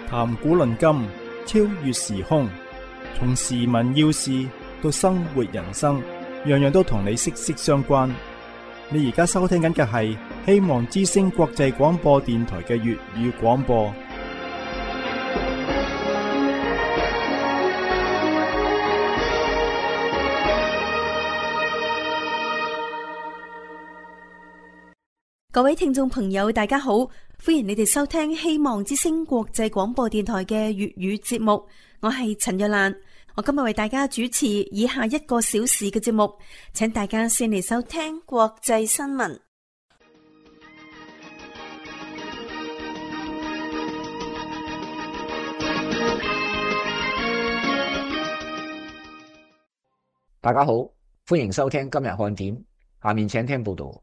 談古論今，超越時空，從時聞要事到生活人生，樣樣都同你息息相關。你而家收聽緊嘅係希望之聲國際廣播電台嘅粵語廣播。 各位聽眾朋友，大家好，歡迎你哋收聽希望之聲國際廣播電台嘅粵語節目。我係陳若蘭，我今日為大家主持以下1個小時嘅節目，請大家先嚟收聽國際新聞。 大家好，歡迎收聽今日看點，下面請聽報道。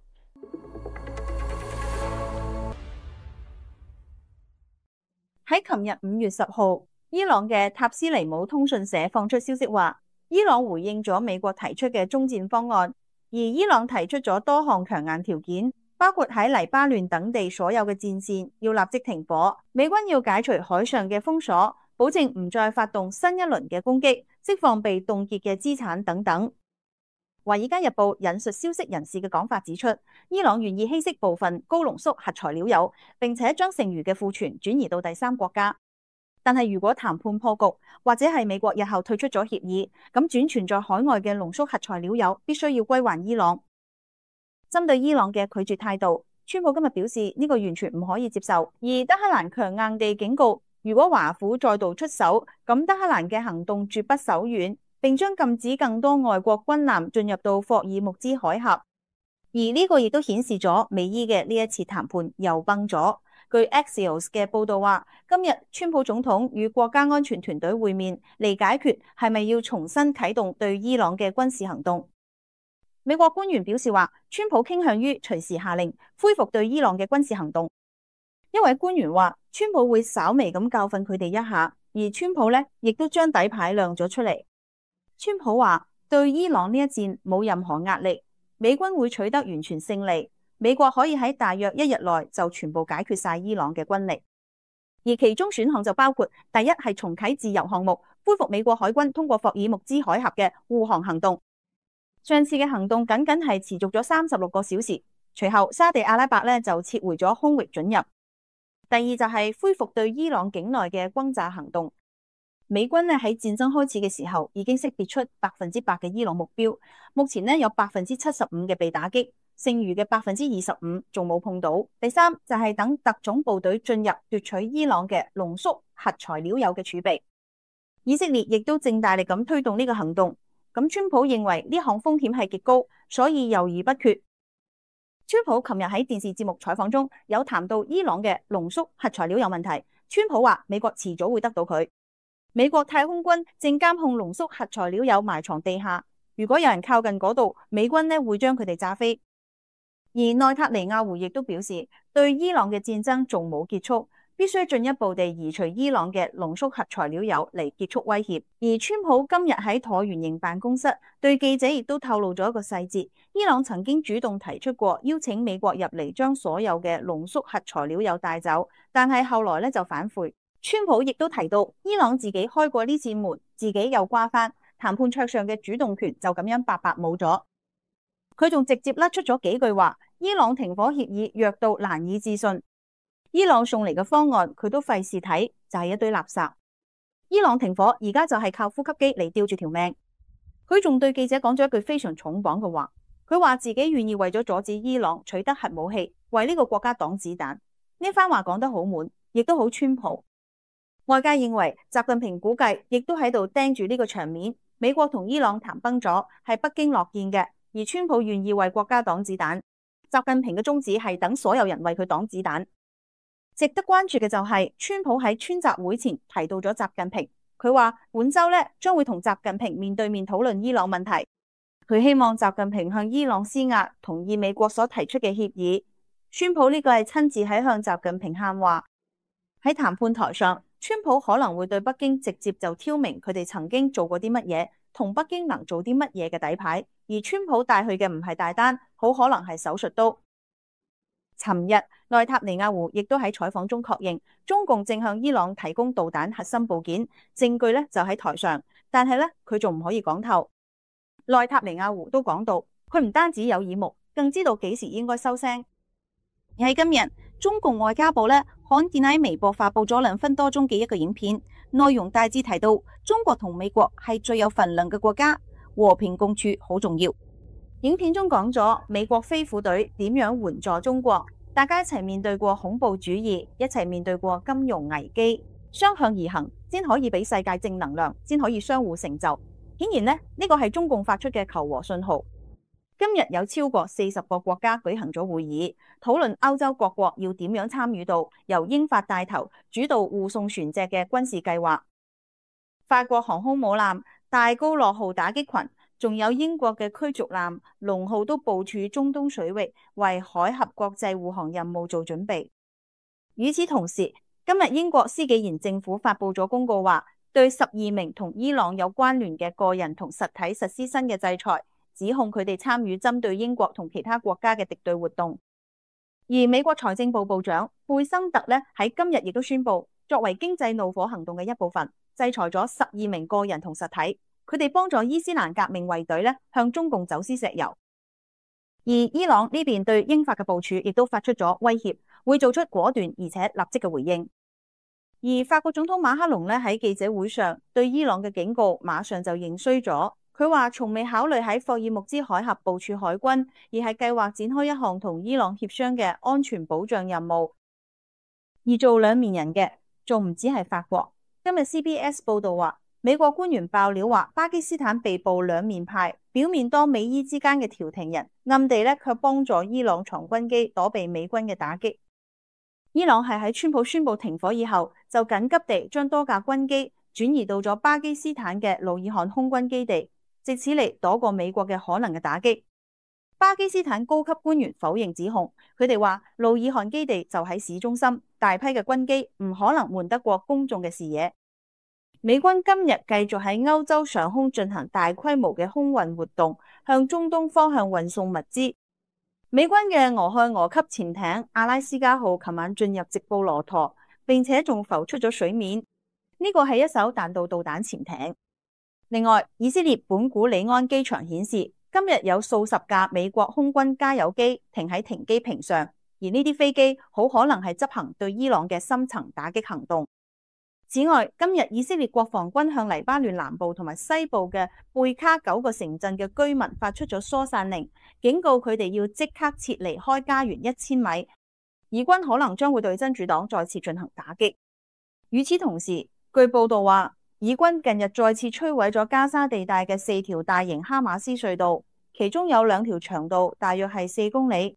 喺琴日5月10號，伊朗嘅塔斯尼姆通訊社放出消息話，伊朗回應咗美國提出嘅終戰方案，而伊朗提出咗多項強硬條件，包括喺黎巴嫩等地所有嘅戰線要立即停火，美軍要解除海上嘅封鎖，保證唔再發動新一輪嘅攻擊，釋放被凍結嘅資產等等。華爾街日報引述消息人士嘅講法指出，伊朗願意稀釋部分高濃縮核材料鈾，並且將剩餘嘅庫存轉移到第三國家。但係如果談判破局，或者係美國日後退出咗協議，咁轉存在海外嘅濃縮核材料鈾必須要歸還伊朗。針對伊朗嘅拒絕態度，川普今日表示呢個完全唔可以接受，而德黑蘭強硬地警告，如果華府再度出手，咁德黑蘭嘅行動絕不手軟，並將禁止更多外國軍艦進入到霍爾木茲海峽，而呢個亦都顯示咗美伊嘅呢一次談判又崩咗。據 Axios 嘅報道話，今日川普總統與國家安全團隊會面，嚟解決係咪要重新啟動對伊朗嘅軍事行動。美國官員表示話，川普傾向於隨時下令恢復對伊朗嘅軍事行動。一位官員話，川普會稍微咁教訓佢哋一下，而川普呢亦都將底牌亮咗出嚟。川普話對伊朗呢一戰冇任何壓力，美軍會取得完全勝利，美國可以喺大約1日內就全部解決晒伊朗嘅軍力，而其中選項就包括第一係重啟自由項目，恢復美國海軍通過霍爾木茲海峽嘅護航行動。上次嘅行動僅僅係持續咗36個小時，隨後沙地阿拉伯呢就撤回咗空域准入。第二就係恢復對伊朗境內嘅轟炸行動。美軍呢喺戰爭開始嘅時候已經識別出100%嘅伊朗目標，目前呢有75%嘅被打擊，剩餘嘅25%仲冇碰到。第三就係等特種部隊進入奪取伊朗嘅濃縮核材料鈾嘅儲備。以色列亦都正大力咁推動呢個行動。咁川普認為呢項風險係極高，所以猶豫不決。川普琴日喺電視節目採訪中有談到伊朗嘅濃縮核材料有問題，川普話美國遲早會得到佢。美國太空軍正監控濃縮核材料鈾埋藏地下，如果有人靠近嗰度，美軍呢會將佢哋炸飛。而內塔尼亞胡亦都表示，對伊朗嘅戰爭仲冇結束，必須進一步地移除伊朗嘅濃縮核材料鈾嚟結束威脅。而川普今日喺橢圓形辦公室對記者亦都透露咗一個細節，伊朗曾經主動提出過邀請美國入嚟將所有嘅濃縮核材料鈾帶走，但係後來呢就反悔。川普亦都提到，伊朗自己開過呢扇門，自己又關翻，談判桌上嘅主動權就咁樣白白冇咗。佢仲直接甩出咗幾句話，伊朗停火協議弱到難以置信，伊朗送嚟嘅方案佢都費事睇，就係一堆垃圾。伊朗停火而家就係靠呼吸機嚟吊住條命。佢仲對記者講咗一句非常重磅嘅話，佢話自己願意為咗阻止伊朗取得核武器，為呢個國家擋子彈。呢番話講得好滿，亦都好川普。外界認為習近平估計亦都喺度盯住呢個場面，美國同伊朗談崩咗，係北京樂見嘅，而川普願意為國家擋子彈。習近平嘅宗旨係等所有人為佢擋子彈。值得關注嘅就係川普喺川習會前提到咗習近平，佢話本周呢將會同習近平面對面討論伊朗問題。佢希望習近平向伊朗施壓，同意美國所提出嘅協議。川普呢個係親自喺向習近平喊話。喺談判台上，川普可能會對北京直接就挑明佢哋曾經做過啲乜嘢，同北京能做啲乜嘢嘅底牌，而川普帶去嘅唔係大單，好可能係手術刀。 尋日內塔尼亞胡亦都喺採訪中確認，中共正向伊朗提供導彈核心部件，證據咧就喺台上，但係咧佢仲唔可以講透。內塔尼亞胡都講到，佢唔單止有耳目，更知道幾時應該收聲。而喺今日，中共外交部咧罕見喺微博發布咗2分多鐘嘅一個影片，內容大致提到中國同美國係最有份量嘅國家，和平共處好重要。影片中講咗美國飛虎隊點樣援助中國，大家一齊面對過恐怖主義，一齊面對過金融危機，雙向而行先可以俾世界正能量，先可以相互成就。顯然呢，呢個係中共發出嘅求和信號。今日有超過40個國家舉行咗會議，討論歐洲各國要點樣參與到由英法帶頭主導護送船隻嘅軍事計劃。法國航空母艦戴高樂號打擊群，仲有英國嘅驅逐艦龍號都部署中東水域，為海峽國際護航任務做準備。與此同時，今日英國施紀賢政府發布咗公告，話對12名同伊朗有關聯嘅個人同實體實施新嘅制裁，指控佢哋參與針對英國同其他國家嘅敵對活動。而美國財政部部長貝森特咧喺今日亦都宣布，作為經濟怒火行動嘅一部分，制裁咗12名個人同實體，佢哋幫助伊斯蘭革命衛隊咧向中共走私石油。而伊朗呢邊對英法嘅部署亦都發出咗威脅，會做出果斷而且立即嘅回應。而法國總統馬克龍咧喺記者會上對伊朗嘅警告馬上就認衰咗，佢話從未考慮喺霍爾木茲海峽部署海軍，而係計劃展開一項同伊朗協商嘅安全保障任務。而做兩面人嘅仲唔止係法國。今日 CBS 報道話，美國官員爆料話巴基斯坦被捕兩面派，表面當美伊之間嘅調停人，暗地咧卻幫助伊朗藏軍機躲避美軍嘅打擊。伊朗係喺川普宣布停火以後，就緊急地將多架軍機轉移到咗巴基斯坦嘅努爾汗空軍基地，藉此嚟躲過美國嘅可能嘅打擊。巴基斯坦高級官員否認指控，佢哋話努爾汗基地就喺市中心，大批嘅軍機唔可能瞞得過公眾嘅視野。美軍今日繼續喺歐洲上空進行大規模嘅空運活動，向中東方向運送物資。美軍嘅俄亥俄級潛艇阿拉斯加號琴晚進入直布羅陀，並且仲浮出咗水面。呢個係一艘彈道導彈潛艇。另外，以色列本古里安機場顯示，今日有數十架美國空軍加油機停喺停機坪上，而呢啲飛機好可能係執行對伊朗嘅深層打擊行動。此外，今日以色列國防軍向黎巴嫩南部同埋西部嘅貝卡9個城鎮嘅居民發出咗疏散令，警告佢哋要即刻撤離開家園1000米，以軍可能將會對真主黨再次進行打擊。與此同時，據報道話，以軍近日再次摧毀咗加沙地帶嘅4條大型哈馬斯隧道，其中有2條長度大約係4公里。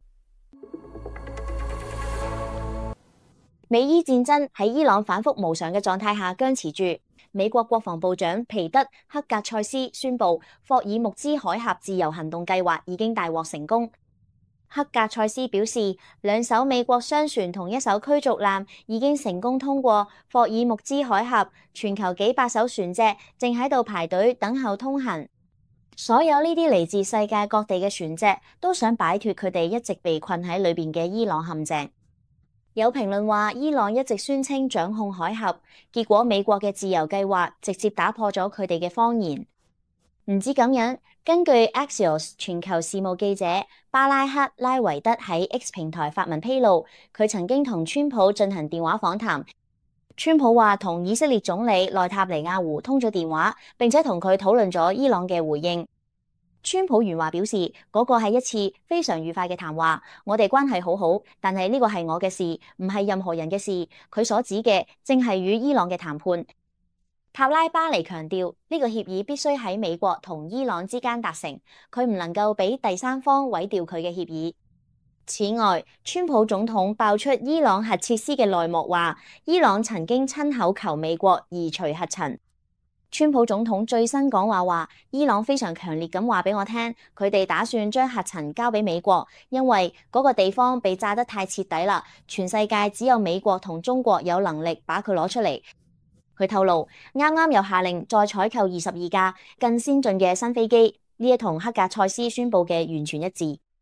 美伊戰爭喺伊朗反覆無常嘅狀態下僵持住。美國國防部長皮德克格塞斯宣布，霍爾木茲海峽自由行動計劃已經大獲成功。克格塞斯表示，2艘美國商船同1艘驅逐艦已經成功通過霍爾木茲海峽，全球幾百艘船隻正喺度排隊等候通行。所有呢啲嚟自世界各地嘅船隻都想擺脫佢哋一直被困喺裏邊嘅伊朗陷阱。有評論話，伊朗一直宣稱掌控海峽，結果美國嘅自由計劃直接打破咗佢哋嘅謊言。唔止咁樣，根據 Axios 全球事務記者巴拉克拉維德喺 X 平台發文披露，佢曾經同川普進行電話訪談。川普話同以色列總理內塔尼亞胡通咗電話，並且同佢討論咗伊朗嘅回應。川普原話表示，嗰個係一次非常愉快嘅談話，我哋關係好好，但係呢個係我嘅事，唔係任何人嘅事。佢所指嘅正係與伊朗嘅談判。塔拉巴尼強調，呢個協議必須喺美國同伊朗之間達成，佢唔能夠俾第三方毀掉佢嘅協議。此外，川普總統爆出伊朗核設施嘅內幕，話伊朗曾經親口求美國移除核塵。川普總統最新講話，伊朗非常強烈咁話俾我聽，佢哋打算將核塵交俾美國，因為嗰個地方被炸得太徹底啦，全世界只有美國同中國有能力把佢攞出嚟。佢透露，啱啱又下令再採購22架更先進嘅新飛機，呢一同克格塞斯宣布嘅完全一致。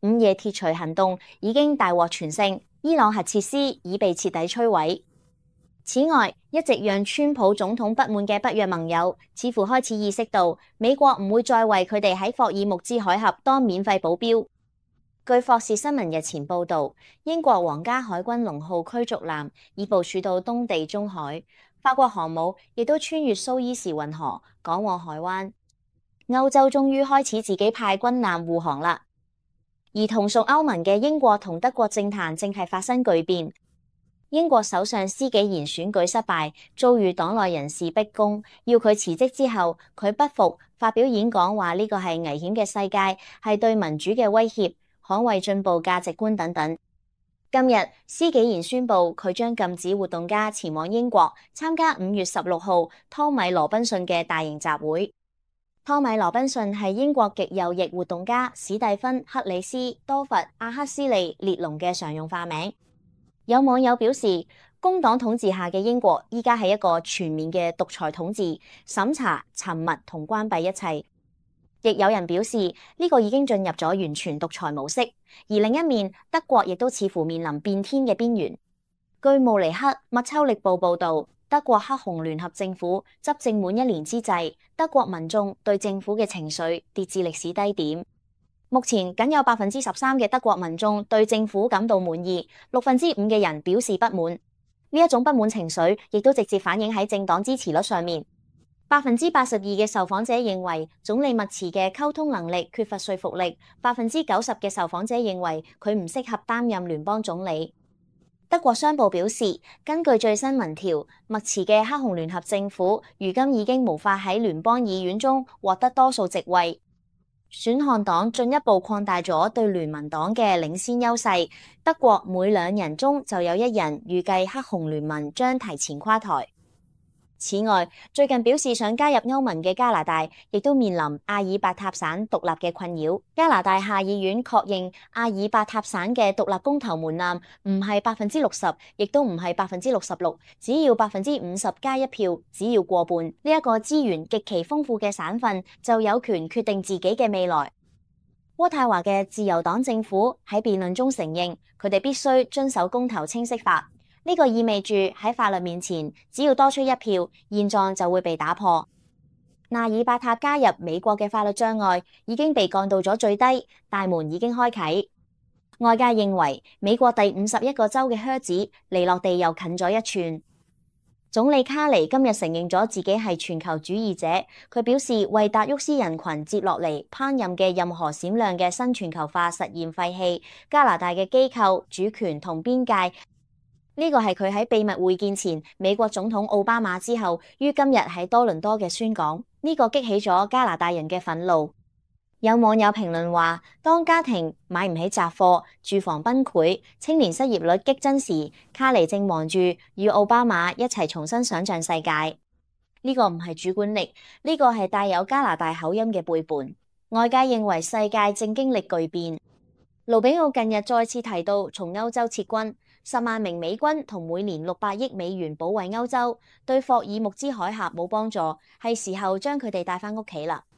午夜鐵錘行動已經大獲全勝，伊朗核設施已被徹底摧毀。此外，一直讓川普總統不滿嘅北約盟友，似乎開始意識到美國唔會再為佢哋喺霍爾木茲海峽當免費保鏢。據霍士新聞日前報導，英國皇家海軍龍號驅逐艦已部署到東地中海，法國航母亦都穿越蘇伊士運河趕往海灣。歐洲終於開始自己派軍艦護航啦。而同屬歐盟嘅英國同德國政壇正係發生巨變。英國首相施紀賢選舉失敗，遭遇黨內人士逼宮，要佢辭職之後，佢不服，發表演講話呢個係危險嘅世界，係對民主嘅威脅，捍衛進步價值觀等等。今日施紀賢宣布佢將禁止活動家前往英國參加5月16號湯米羅賓遜嘅大型集會。湯米羅賓遜係英國極右翼活動家史蒂芬克里斯多弗阿克斯利列龍嘅常用化名。有網友表示，工黨統治下嘅英國依家係一個全面嘅獨裁統治，審查、沉默同關閉一切。亦有人表示，呢個已經進入咗完全獨裁模式。而另一面，德國亦都似乎面臨變天嘅邊緣。據慕尼黑麥秋力報報導，德國黑紅聯合政府執政滿1年之際，德國民眾對政府嘅情緒跌至歷史低點。目前僅有13%嘅德國民眾對政府感到滿意，5%嘅人表示不滿。呢一種不滿情緒亦都直接反映喺政黨支持率上面。82%嘅受訪者認為總理默茨嘅溝通能力缺乏說服力，90%嘅受訪者認為佢唔適合擔任聯邦總理。德國商報表示，根據最新民調，默茨嘅黑紅聯合政府如今已經無法喺聯邦議院中獲得多數席位。選項黨進一步擴大咗對聯盟黨嘅領先優勢，德國每2人中就有1人預計黑紅聯盟將提前垮台。此外，最近表示想加入歐盟嘅加拿大，亦都面臨阿爾伯塔省獨立嘅困擾。加拿大下議院確認阿爾伯塔省嘅獨立公投門檻唔係60%，亦都唔係66%，只要50%加1票，只要過半，呢一個資源極其豐富嘅省份就有權決定自己嘅未來。渥太華嘅自由黨政府喺辯論中承認，佢哋必須遵守公投清晰法。呢個意味住喺法律面前，只要多出1票，現狀就會被打破。納爾伯塔加入美國嘅法律障礙已經被降到咗最低，大門已經開啟。外界認為美國第51個州嘅靴子離落地又近咗1寸。總理卡尼今日承認咗自己係全球主義者，佢表示為達沃斯人群接落嚟烹飪嘅任何閃亮嘅新全球化實驗廢棄加拿大嘅機構主權同邊界。呢個係佢喺秘密會見前美國總統奧巴馬之後，於今日喺多倫多嘅宣講。呢個激起咗加拿大人嘅憤怒。有網友評論話，當家庭買唔起雜貨、住房崩潰、青年失業率激增時，卡尼正忙住與奧巴馬一齊重新想象世界。呢個唔係主觀力，呢個係帶有加拿大口音嘅背叛。外界認為世界正經歷巨變。盧比奧近日再次提到從歐洲撤軍。10萬名美軍同每年600億美元保衛歐洲，對霍爾木茲海峽冇幫助，係時候將佢哋帶返屋企啦。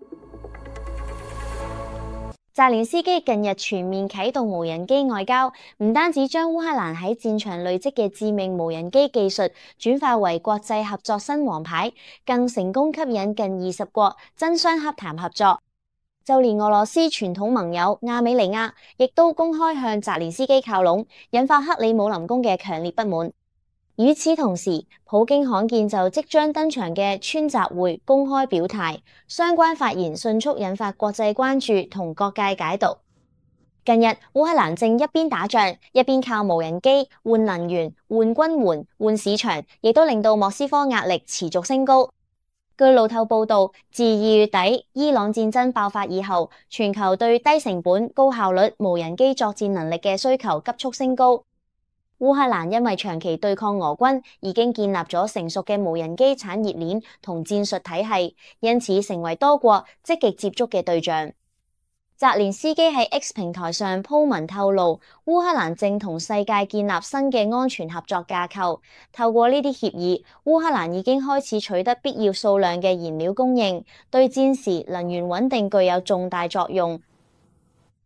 澤連斯基近日全面啟動無人機外交，唔單止將烏克蘭喺戰場累積嘅致命無人機技術轉化為國際合作新王牌，更成功吸引近20國爭相洽談合作。就連俄羅斯傳統盟友亞美尼亞亦都公開向澤連斯基靠攏，引發克里姆林宮嘅強烈不滿。與此同時，普京罕見就即將登場嘅川習會公開表態，相關發言迅速引發國際關注同各界解讀。近日，烏克蘭正一邊打仗，一邊靠無人機換能源、換軍援、換市場，亦都令到莫斯科壓力持續升高。據路透報道，自2月底伊朗戰爭爆發以後，全球對低成本、高效率無人機作戰能力嘅需求急速升高。烏克蘭因為長期對抗俄軍，已經建立咗成熟嘅無人機產業鏈同戰術體系，因此成為多國積極接觸嘅對象。澤連斯基喺 X 平台上鋪文透露，烏克蘭正同世界建立新嘅安全合作架構。透過呢啲協議，烏克蘭已經開始取得必要數量嘅燃料供應，對戰時能源穩定具有重大作用。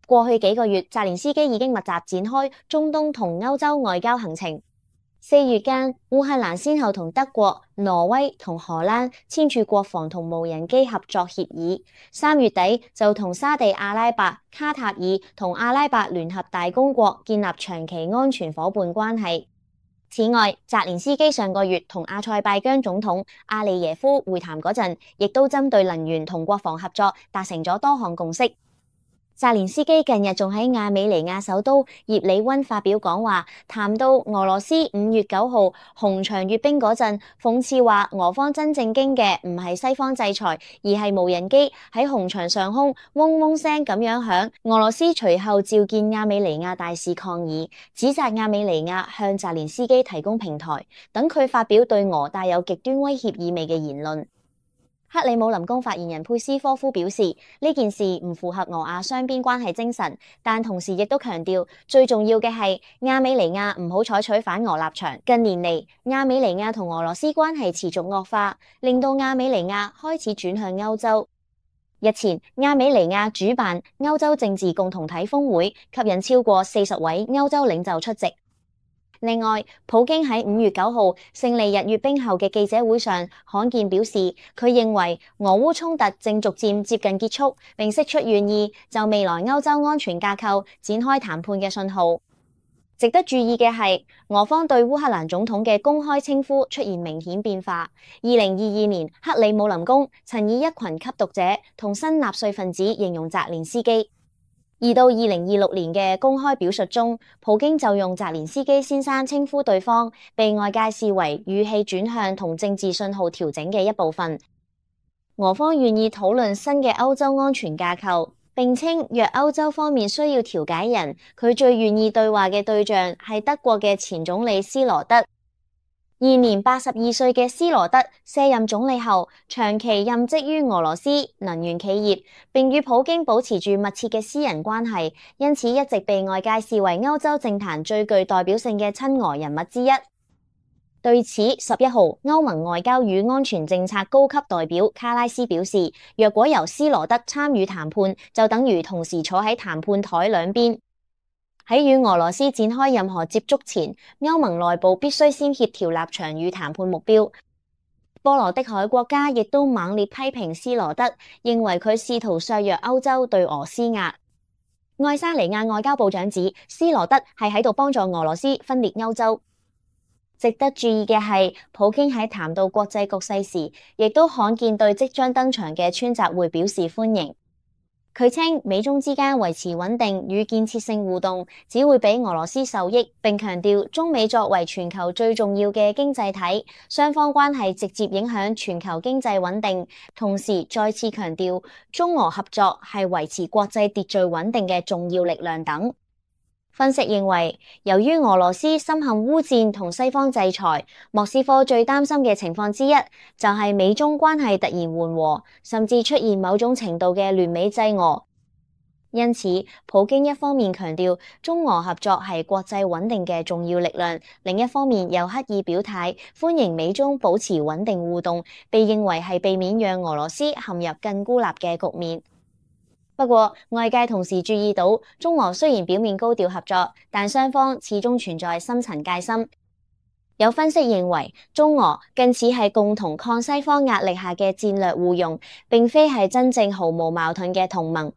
過去幾個月，澤連斯基已經密集展開中東同歐洲外交行程。4月間，烏克蘭先後同德國、挪威同荷蘭簽署國防同無人機合作協議。3月底就同沙地阿拉伯、卡塔爾同阿拉伯聯合大公國建立長期安全夥伴關係。此外，澤連斯基上個月同阿塞拜疆總統阿利耶夫會談嗰陣，亦都針對能源同國防合作達成咗多項共識。澤連斯基近日仲喺亞美尼亞首都葉里溫發表講話，談到俄羅斯5月9號紅場閱兵嗰陣，諷刺話俄方真正驚嘅唔係西方制裁，而係無人機喺紅場上空嗡嗡聲咁樣響。俄羅斯隨後召見亞美尼亞大使抗議，指責亞美尼亞向澤連斯基提供平台，等佢發表對俄帶有極端威脅意味嘅言論。克里姆林宮發言人佩斯科夫表示，呢件事唔符合俄亞雙邊關係精神，但同時亦都強調，最重要嘅係亞美尼亞唔好採取反俄立場。近年嚟，亞美尼亞同俄羅斯關係持續惡化，令到亞美尼亞開始轉向歐洲。日前，亞美尼亞主辦歐洲政治共同體峰會，吸引超過40位歐洲領袖出席。另外，普京喺5月9號勝利日閱兵後嘅記者會上，罕見表示，佢認為俄烏衝突正逐漸接近結束，並釋出願意就未來歐洲安全架構展開談判嘅信號。值得注意嘅係，俄方對烏克蘭總統嘅公開稱呼出現明顯變化。2022年，克里姆林宮曾以一群吸毒者同新納粹分子形容澤連斯基。而到2026年嘅公開表述中，普京就用澤連斯基先生稱呼對方，被外界視為語氣轉向同政治信號調整嘅一部分。俄方願意討論新嘅歐洲安全架構，並稱若歐洲方面需要調解人，佢最願意對話嘅對象係德國嘅前總理施羅德。現年82歲嘅施羅德卸任總理後，長期任職於俄羅斯能源企業，並與普京保持住密切嘅私人關係，因此一直被外界視為歐洲政壇最具代表性嘅親俄人物之一。對此，11號歐盟外交與安全政策高級代表卡拉斯表示，若果由施羅德參與談判，就等於同時坐喺談判台兩邊。喺與俄羅斯展開任何接觸前，歐盟內部必須先協調立場與談判目標。波羅的海國家亦都猛烈批評施羅德，認為佢試圖削弱歐洲對俄施壓。愛沙尼亞外交部長指，施羅德係喺度幫助俄羅斯分裂歐洲。值得注意嘅係，普京喺談到國際局勢時，亦都罕見對即將登場嘅川習會表示歡迎。佢稱美中之間維持穩定與建設性互動，只會俾俄羅斯受益，並強調中美作為全球最重要嘅經濟體，雙方關係直接影響全球經濟穩定。同時再次強調中俄合作係維持國際秩序穩定嘅重要力量等。分析認為，由於俄羅斯深陷烏戰同西方制裁，莫斯科最擔心嘅情況之一就係美中關係突然緩和，甚至出現某種程度嘅聯美制俄。因此，普京一方面強調中俄合作係國際穩定嘅重要力量，另一方面又刻意表態歡迎美中保持穩定互動，被認為係避免讓俄羅斯陷入更孤立嘅局面。不過，外界同時注意到，中俄雖然表面高調合作，但雙方始終存在深層戒心。有分析認為，中俄更似係共同抗西方壓力下嘅戰略互用，並非係真正毫無矛盾嘅同盟。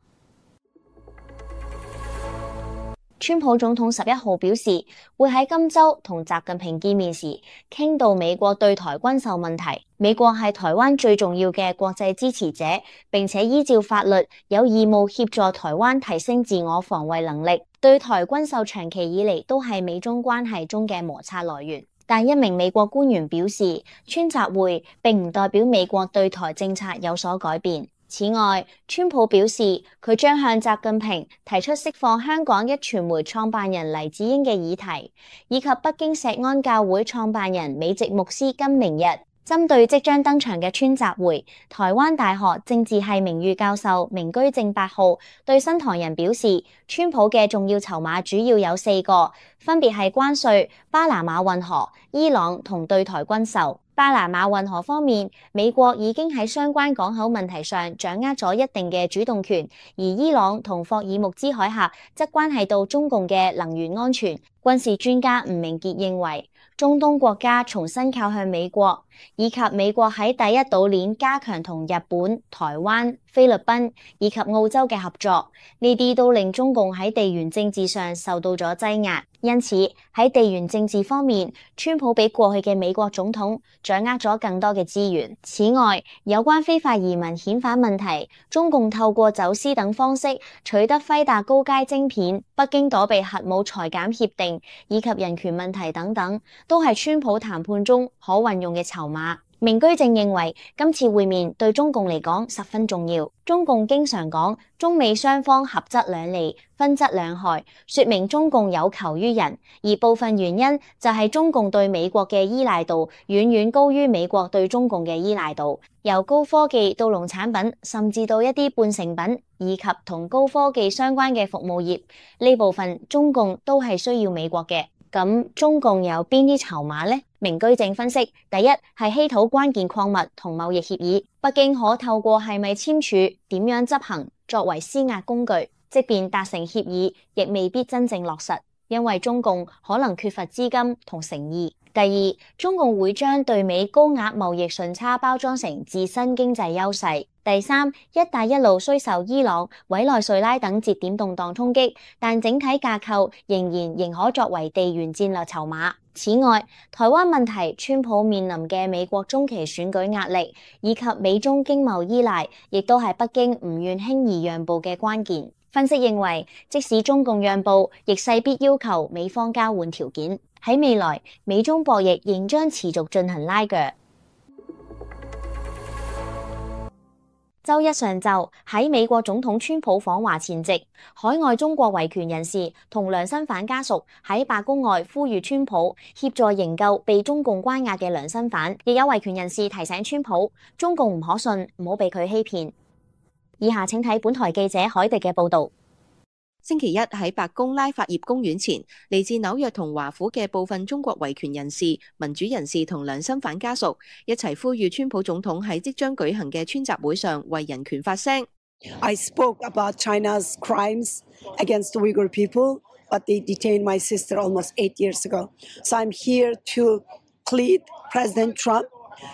川普總統11號表示，會喺今週同習近平見面時，傾到美國對台軍售問題。美國係台灣最重要嘅國際支持者，並且依照法律有義務協助台灣提升自我防衛能力。對台軍售長期以嚟都係美中關係中嘅摩擦來源。但一名美國官員表示，川習會並唔代表美國對台政策有所改變。此外，川普表示佢將向習近平提出釋放香港一傳媒創辦人黎智英嘅議題，以及北京錫安教會創辦人美籍牧師金明日。針對即將登場嘅川習會，台灣大學政治系名譽教授明居正8號對新唐人表示，川普嘅重要籌碼主要有4個，分別係關稅、巴拿馬運河、伊朗同對台軍售。 巴拿馬運河方面，美國已經喺相關港口問題上掌握咗一定嘅主動權，而伊朗同霍爾木茲海峽則關係到中共嘅能源安全。軍事專家吳明傑認為，中東國家重新靠向美國，以及美國喺第一島鏈加強同日本、台灣、菲律賓以及澳洲嘅合作，呢啲都令中共喺地緣政治上受到咗擠壓。因此喺地緣政治方面，川普比過去嘅美國總統掌握咗更多嘅資源。此外，有關非法移民遣返問題，中共透過走私等方式取得輝達高階晶片，北京躲避核武裁減協定以及人權問題等等，都係川普談判中可運用嘅籌碼。明居正認為今次會面對中共嚟講十分重要。中共經常講中美雙方合則兩利，分則兩害，說明中共有求於人，而部分原因就係中共對美國嘅依賴度遠遠高於美國對中共嘅依賴度。由高科技到農產品，甚至到一啲半成品，以及同高科技相關嘅服務業，呢部分中共都係需要美國嘅。咁中共有邊啲籌碼呢？明居正分析，第一係稀土關鍵礦物同貿易協議，北京可透過係咪簽署、點樣執行作為施壓工具，即便達成協議，亦未必真正落實，因為中共可能缺乏資金同誠意。第二，中共會將對美高額貿易順差包裝成自身經濟優勢。第三，一帶一路雖受伊朗、委內瑞拉等節點動盪衝擊，但整體架構仍可作為地緣戰略籌碼。此外，台灣問題、川普面臨嘅美國中期選舉壓力，以及美中經貿依賴，亦都係北京唔願輕易讓步嘅關鍵。分析認為，即使中共讓步，亦勢必要求美方交換條件。喺未來，美中博弈仍將持續進行拉鋸。週一上晝，喺美國總統川普訪華前夕，海外中國維權人士同良心犯家屬喺白宮外呼籲川普協助營救被中共關押嘅良心犯，亦有維權人士提醒川普，中共唔可信，唔好被佢欺騙。以下請睇本台記者海迪嘅報導。 星期一喺白宮拉法葉公園前，嚟自紐約同華府嘅部分中國維權人士、民主人士同良心犯家屬一齊呼籲川普總統喺即將舉行嘅川集會上為人權發聲。 I spoke about China's crimes against the Uyghur people, but they detained my sister almost 8 years ago. So I'm here to plead President Trump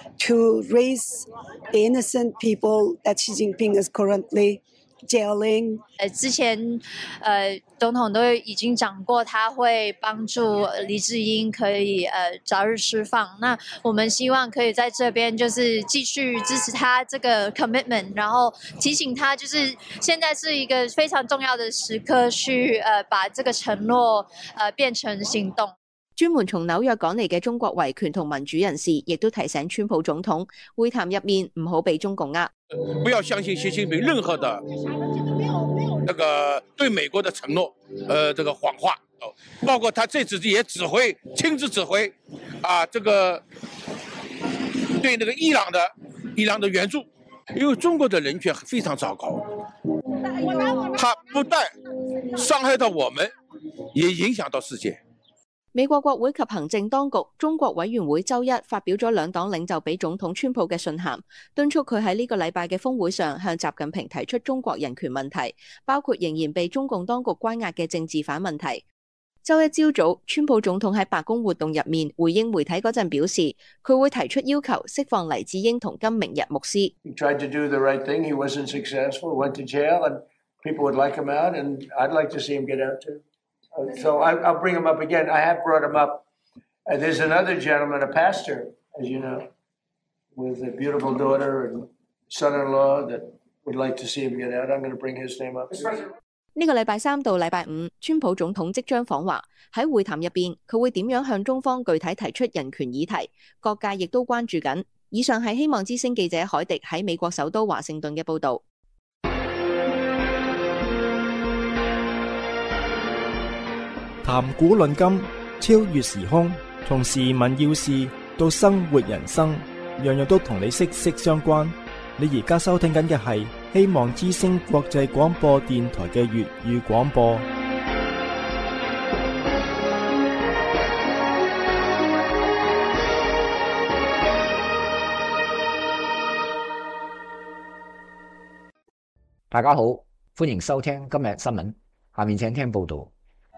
to raise the innocent people that Xi Jinping is currently jailing. 之前總統都已經講過，他會幫助黎智英可以早日釋放。那我們希望可以在這邊就是繼續支持他這個 commitment， 然後提醒他，就是現在是一個非常重要的時刻，去把這個承諾變成行動。 專門從紐約趕嚟嘅中國維權同民主人士，亦都提醒川普總統會談入面唔好被中共呃。 不要相信習近平任何的那個對美國的承諾，這個謊話，包括他這次也親自指揮這個對那個伊朗的援助，因為中國的人權非常糟糕，他不但傷害到我們，也影響到世界。 美國國會及行政當局中國委員會週一發表咗兩黨領袖俾總統川普嘅信函，敦促佢喺呢個禮拜嘅峰會上向習近平提出中國人權問題，包括仍然被中共當局關押嘅政治犯問題。週一朝早，川普總統喺白宮活動入面回應媒體嗰陣表示，佢會提出要求釋放黎智英同金明日牧師。 He tried to do the right thing. He wasn't successful. Went to jail, and people would like him out, and I'd like to see him get out too. So I'll bring him up again. I have brought him up. There's another gentleman, a pastor, as you know, with a beautiful daughter and son-in-law that would like to see him get out. I'm going to bring his name up. 呢個禮拜三到禮拜五，川普總統即將訪華。喺會談入邊，佢會點樣向中方具體提出人權議題？各界亦都關注緊。以上係希望之聲記者海迪喺美國首都華盛頓嘅報導。 談古論今，超越時空，從時聞要事到生活人生，樣樣都同你息息相關。你而家收聽緊嘅係希望之聲國際廣播電台嘅粵語廣播。 大家好，歡迎收聽今日新聞。下面請聽報道。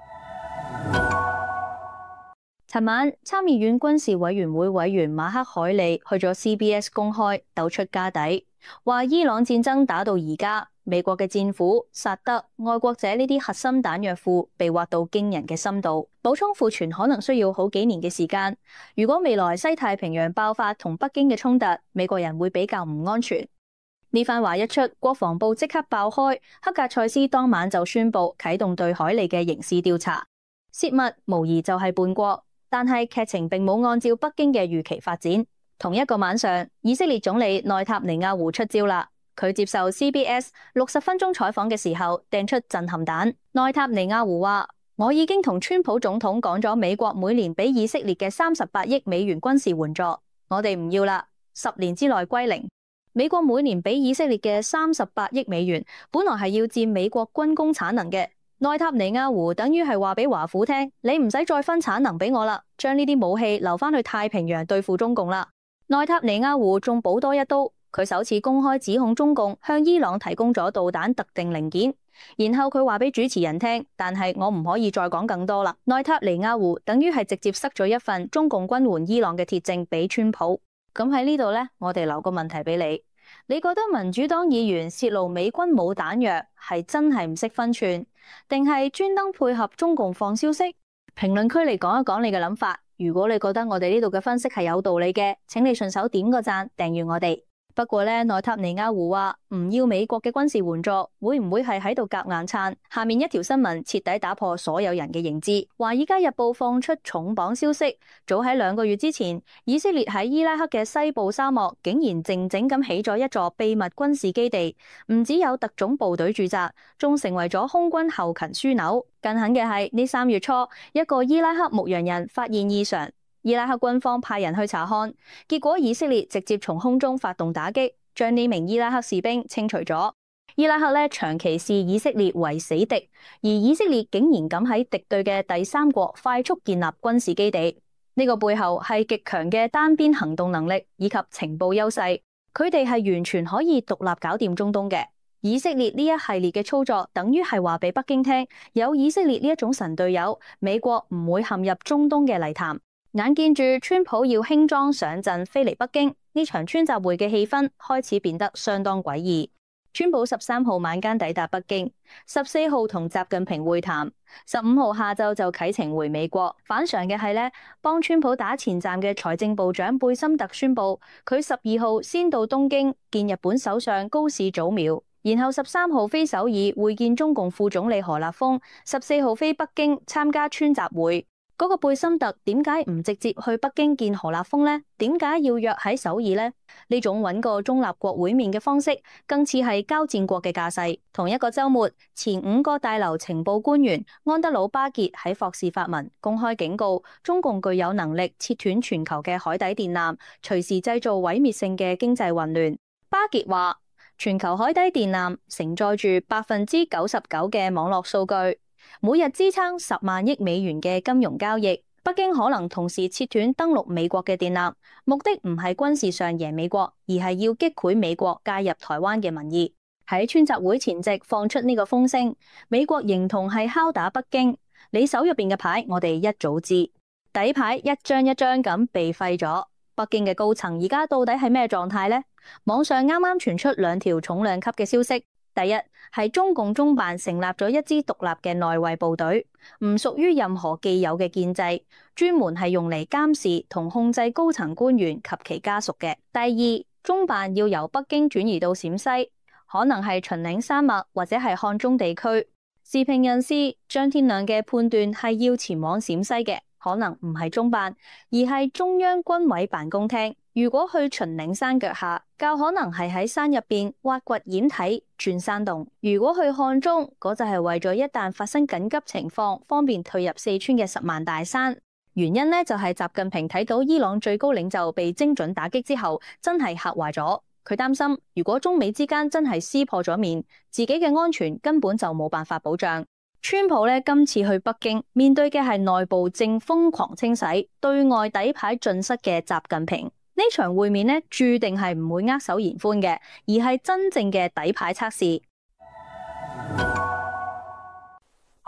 尋晚，參議院軍事委員會委員馬克海利去咗 CBS 公開抖出家底，話伊朗戰爭打到而家，美國嘅戰斧、薩德、愛國者呢啲核心彈藥庫被挖到驚人嘅深度，補充庫存可能需要好幾年嘅時間。如果未來西太平洋爆發同北京嘅衝突，美國人會比較唔安全。呢番話一出，國防部即刻爆開，克格塞斯當晚就宣布啟動對海利嘅刑事調查。洩密無疑就係叛國。但係劇情並冇按照北京嘅預期發展。同一個晚上，以色列總理內塔尼亞胡出招啦。佢接受 CBS 60分鐘採訪嘅時候，掟出震撼彈。內塔尼亞胡話：我已經同川普總統講咗美國每年俾以色列嘅38億美元軍事援助，我哋唔要啦，10年之內歸零。美國每年俾以色列嘅38億美元，本來係要佔美國軍工產能嘅。內塔尼亞胡等於係話俾華府聽，你唔使再分產能俾我啦，將呢啲武器留翻去太平洋對付中共啦。內塔尼亞胡仲補多一刀，佢首次公開指控中共向伊朗提供咗導彈特定零件，然後佢話俾主持人聽，但係我唔可以再講更多啦。內塔尼亞胡等於係直接塞咗一份中共軍援伊朗嘅鐵證俾川普。咁喺呢度呢，我哋留個問題俾你。你覺得民主黨議員洩露美軍冇彈藥係真係唔識分寸，定係專登配合中共放消息？評論區嚟講一講你嘅諗法。如果你覺得我哋呢度嘅分析係有道理嘅，請你順手點個讚，訂閱我哋。不過呢，內塔尼亞胡話唔要美國嘅軍事援助，會唔會係喺度夾硬撐？下面一條新聞徹底打破所有人嘅認知。華爾街日報放出重磅消息，早喺2個月之前，以色列喺伊拉克嘅西部沙漠竟然靜靜咁起咗一座秘密軍事基地，唔只有特種部隊駐紮，仲成為咗空軍後勤樞紐。更狠嘅係呢3月初，一個伊拉克牧羊人發現異常。伊拉克軍方派人去查看，結果以色列直接從空中發動打擊，將呢名伊拉克士兵清除咗。伊拉克長期視以色列為死敵，而以色列竟然敢喺敵對嘅第三國快速建立軍事基地，呢個背後係極強嘅單邊行動能力以及情報優勢，佢哋係完全可以獨立搞掂中東嘅。以色列呢一系列嘅操作，等於係話俾北京聽，有以色列呢一種神隊友，美國唔會陷入中東嘅泥潭。眼見住川普要輕裝上陣飛嚟北京，呢場川習會嘅氣氛開始變得相當詭異。川普13號晚間抵達北京，14號同習近平會談，15號下晝就啟程回美國。反常嘅係呢，幫川普打前站嘅財政部長貝森特宣布，佢12號先到東京見日本首相高市早苗，然後13號飛首爾會見中共副總理何立峰，14號飛北京參加川習會。嗰個貝森特點解唔直接去北京見何立峰呢？點解要約喺首爾呢？呢種揾個中立國會面嘅方式，更似係交戰國嘅架勢。同一個週末，前5個大樓情報官員安德魯巴傑喺霍士發文公開警告，中共具有能力切斷全球嘅海底電纜，隨時製造毀滅性嘅經濟混亂。巴傑話：全球海底電纜承載住99%嘅網絡數據，每日支撐10萬億美元嘅金融交易。北京可能同時切斷登陸美國嘅電纜，目的唔係軍事上贏美國，而係要擊潰美國介入台灣嘅民意。喺川習會前夕放出呢個風聲，美國形同係敲打北京。你手入邊嘅牌，我哋一早知，底牌一張一張咁被廢咗。北京嘅高層而家到底係咩狀態呢？網上啱啱傳出2條重量級嘅消息。第一係中共中辦成立咗一支獨立嘅內衛部隊，唔屬於任何既有嘅建制，專門係用嚟監視同控制高層官員及其家屬嘅。第二，中辦要由北京轉移到陝西，可能係秦嶺山脈或者係漢中地區。時評人士張天亮嘅判斷係要前往陝西嘅，可能唔係中辦，而係中央軍委辦公廳。如果去秦嶺山腳下，較可能係喺山入邊挖掘掩體鑽山洞；如果去漢中，嗰就係為咗一旦發生緊急情況，方便退入四川嘅10萬大山。原因呢，就係習近平睇到伊朗最高領袖被精準打擊之後，真係嚇壞咗。佢擔心如果中美之間真係撕破咗面，自己嘅安全根本就冇辦法保障。川普呢，今次去北京，面對嘅係內部正瘋狂清洗、對外底牌盡失嘅習近平。呢場會面呢，注定係唔會握手言歡嘅，而係真正嘅底牌測試。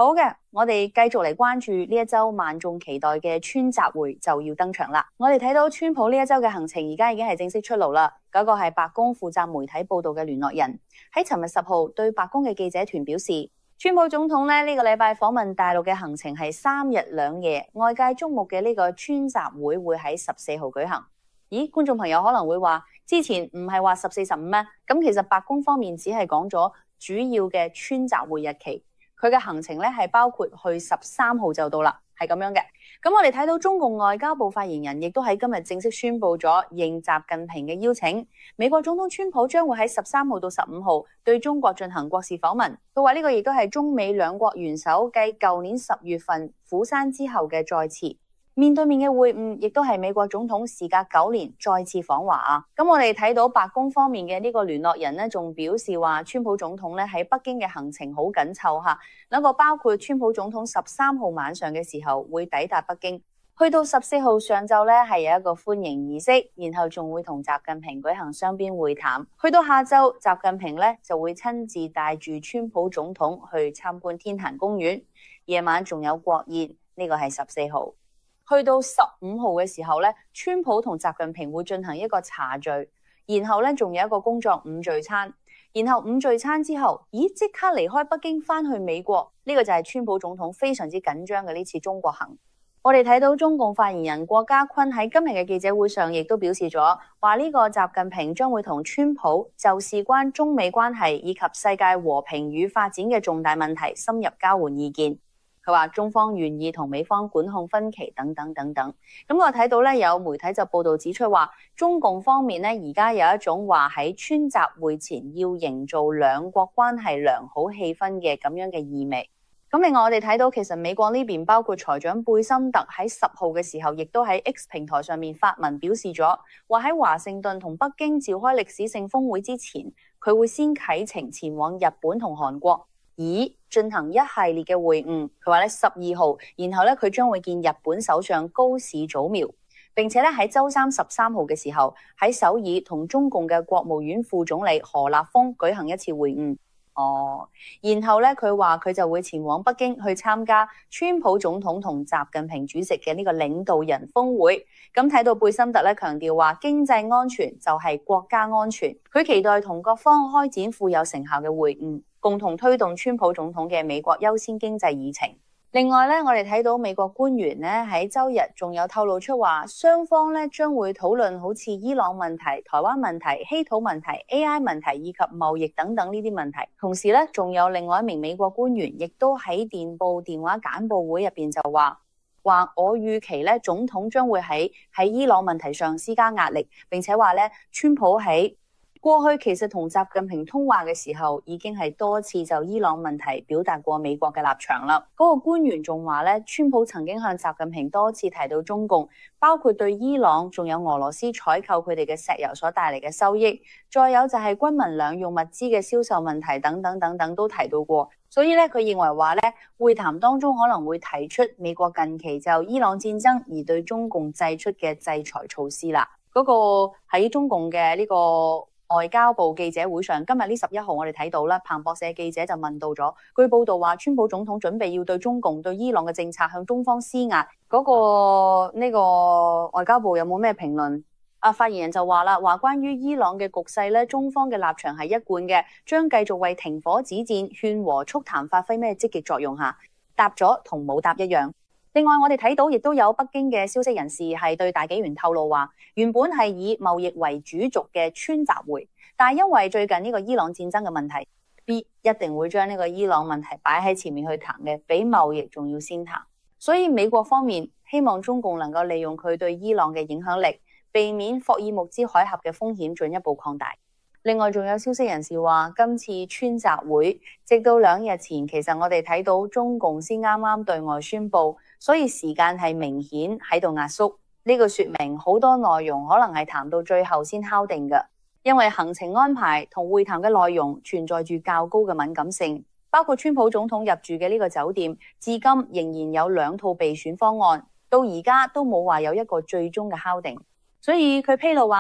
好嘅，我哋繼續嚟關注呢一周萬眾期待嘅川習會就要登場啦。我哋睇到川普呢一周嘅行程而家已經係正式出爐啦。嗰個係白宮負責媒體報道嘅聯絡人喺尋日10號對白宮嘅記者團表示，川普總統呢個禮拜訪問大陸嘅行程係3日2夜，外界矚目嘅呢個川習會會喺14號舉行。咦，觀眾朋友可能會話，之前唔係話14、15咩？咁其實白宮方面只係講咗主要嘅川習會日期。佢嘅行程咧係包括去13號就到啦，係咁樣嘅。咁我哋睇到中共外交部發言人亦都喺今日正式宣布咗應習近平嘅邀請，美國總統川普將會喺13號到15號對中國進行國事訪問。佢話呢個亦都係中美兩國元首繼舊年10月份釜山之後嘅再次面對面嘅會晤，亦都係美國總統時隔9年再次訪華啊！咁我哋睇到白宮方面嘅呢個聯絡人呢，仲表示話川普總統咧喺北京嘅行程好緊湊嚇，兩個包括川普總統13號晚上嘅時候會抵達北京，去到14號上晝咧係有一個歡迎儀式，然後仲會同習近平舉行雙邊會談，去到下晝習近平咧就會親自帶住川普總統去參觀天壇公園，夜晚仲有國宴，呢個係14號。去到15號嘅時候咧，川普同習近平會進行一個茶聚，然後咧仲有一個工作午聚餐，然後午聚餐之後，即刻離開北京翻去美國，呢個就係川普總統非常之緊張嘅呢次中國行。我哋睇到中共發言人郭家坤喺今日嘅記者會上亦都表示咗，話呢個習近平將會同川普就事關中美關係以及世界和平與發展嘅重大問題深入交換意見。佢話中方願意同美方管控分歧等等等等。咁我睇到咧有媒體就報道指出話，中共方面咧而家有一種話喺川習會前要營造兩國關係良好氣氛嘅咁樣嘅意味。咁另外我哋睇到其實美國呢邊包括財長貝森特喺10號嘅時候亦都喺 X 平台上面發文表示咗，話喺華盛頓同北京召開歷史性峰會之前，佢會先啟程前往日本同韓國，進行一系列嘅會晤。佢話咧12號，然後咧佢將會見日本首相高市早苗，並且咧喺周三13號嘅時候喺首爾同中共嘅國務院副總理何立峰舉行一次會晤。然後咧佢話佢就會前往北京去參加川普總統同習近平主席嘅呢個領導人峰會。咁睇到貝森特咧強調話經濟安全就係國家安全，佢期待同各方開展富有成效嘅會晤，共同推動川普總統嘅美國優先經濟議程。另外咧，我哋睇到美國官員咧喺周日仲有透露出話，雙方咧將會討論好似伊朗問題、台灣問題、稀土問題、AI 問題以及貿易等等呢啲問題。同時咧，仲有另外一名美國官員亦都喺電話簡報會入邊就話我預期咧總統將會喺伊朗問題上施加壓力，並且話咧川普喺過去其實同習近平通話嘅時候，已經係多次就伊朗問題表達過美國嘅立場啦。嗰個官員仲話咧，川普曾經向習近平多次提到中共，包括對伊朗仲有俄羅斯採購佢哋嘅石油所帶嚟嘅收益，再有就係軍民兩用物資嘅銷售問題等等等等都提到過。所以咧，佢認為話咧，會談當中可能會提出美國近期就伊朗戰爭而對中共祭出嘅制裁措施啦。嗰個喺中共嘅呢個外交部記者會上，今日呢11號我哋睇到啦，彭博社記者就問到咗，據報道話川普總統準備要對中共對伊朗嘅政策向中方施壓，嗰個呢個外交部有冇咩評論？發言人就話啦，話關於伊朗嘅局勢咧，中方嘅立場係一貫嘅，將繼續為停火止戰、勸和促談發揮咩積極作用下，答咗同冇答一樣。另外我哋睇到亦都有北京嘅消息人士係對大紀元透露話，原本係以貿易為主軸嘅川習會，但係因為最近呢個伊朗戰爭嘅問題，一定會將呢個伊朗問題擺喺前面去談嘅，比貿易仲要先談。所以美國方面希望中共能夠利用佢對伊朗嘅影響力，避免霍爾木茲海峽嘅風險進一步擴大。另外仲有消息人士話，今次川習會直到2日前，其實我哋睇到中共先啱啱對外宣布，所以時間係明顯喺度壓縮。呢個說明好多內容可能係談到最後先敲定嘅，因為行程安排同會談嘅內容存在住較高嘅敏感性，包括川普總統入住嘅呢個酒店，至今仍然有2套備選方案，到而家都冇話有一個最終嘅敲定。所以佢披露話，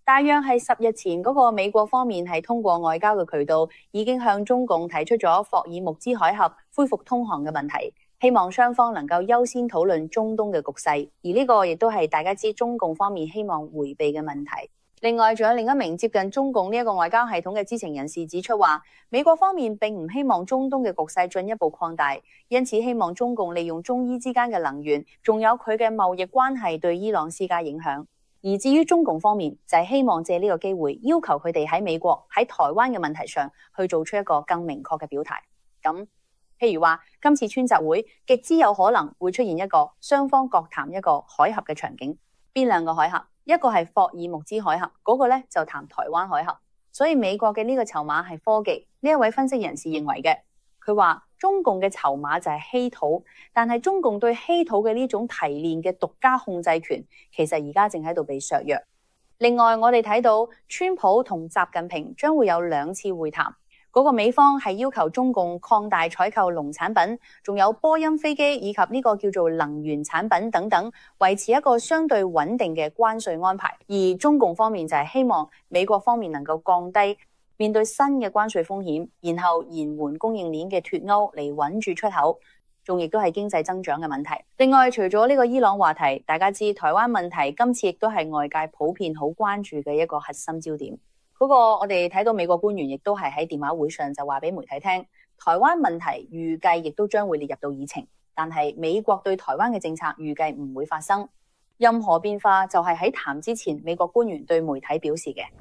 大約係10日前，嗰個美國方面係通過外交嘅渠道，已經向中共提出咗霍爾木茲海峽恢復通航嘅問題，希望雙方能夠優先討論中東嘅局勢。而呢個亦都係大家知中共方面希望迴避嘅問題。另外，仲有另一名接近中共呢一個外交系統嘅知情人士指出話，美國方面並唔希望中東嘅局勢進一步擴大，因此希望中共利用中伊之間嘅能源，仲有佢嘅貿易關係對伊朗施加影響。而至於中共方面，就係希望借呢個機會要求佢哋喺美國、喺台灣嘅問題上去做出一個更明確嘅表態。咁譬如話，今次川習會極之有可能會出現一個雙方各談一個海峽嘅場景。邊兩個海峽？一個係霍爾木茲海峽，嗰個咧就談台灣海峽。所以美國嘅呢個籌碼係科技。呢一位分析人士認為嘅，佢話中共嘅籌碼就係稀土，但係中共對稀土嘅呢種提煉嘅獨家控制權，其實而家正喺度被削弱。另外，我哋睇到川普同習近平將會有2次會談。嗰個美方係要求中共擴大採購農產品，仲有波音飛機以及呢個叫做能源產品等等，維持一個相對穩定嘅關稅安排。而中共方面就係希望美國方面能夠降低面對新嘅關稅風險，然後延緩供應鏈嘅脫鈎嚟穩住出口，仲亦都係經濟增長嘅問題。另外，除咗呢個伊朗話題，大家知台灣問題今次亦都係外界普遍好關注嘅一個核心焦點。嗰個我哋睇到美國官員亦都係喺電話會上就話俾媒體聽，台灣問題預計亦都將會列入到議程，但係美國對台灣嘅政策預計唔會發生任何變化，就係喺談之前美國官員對媒體表示嘅。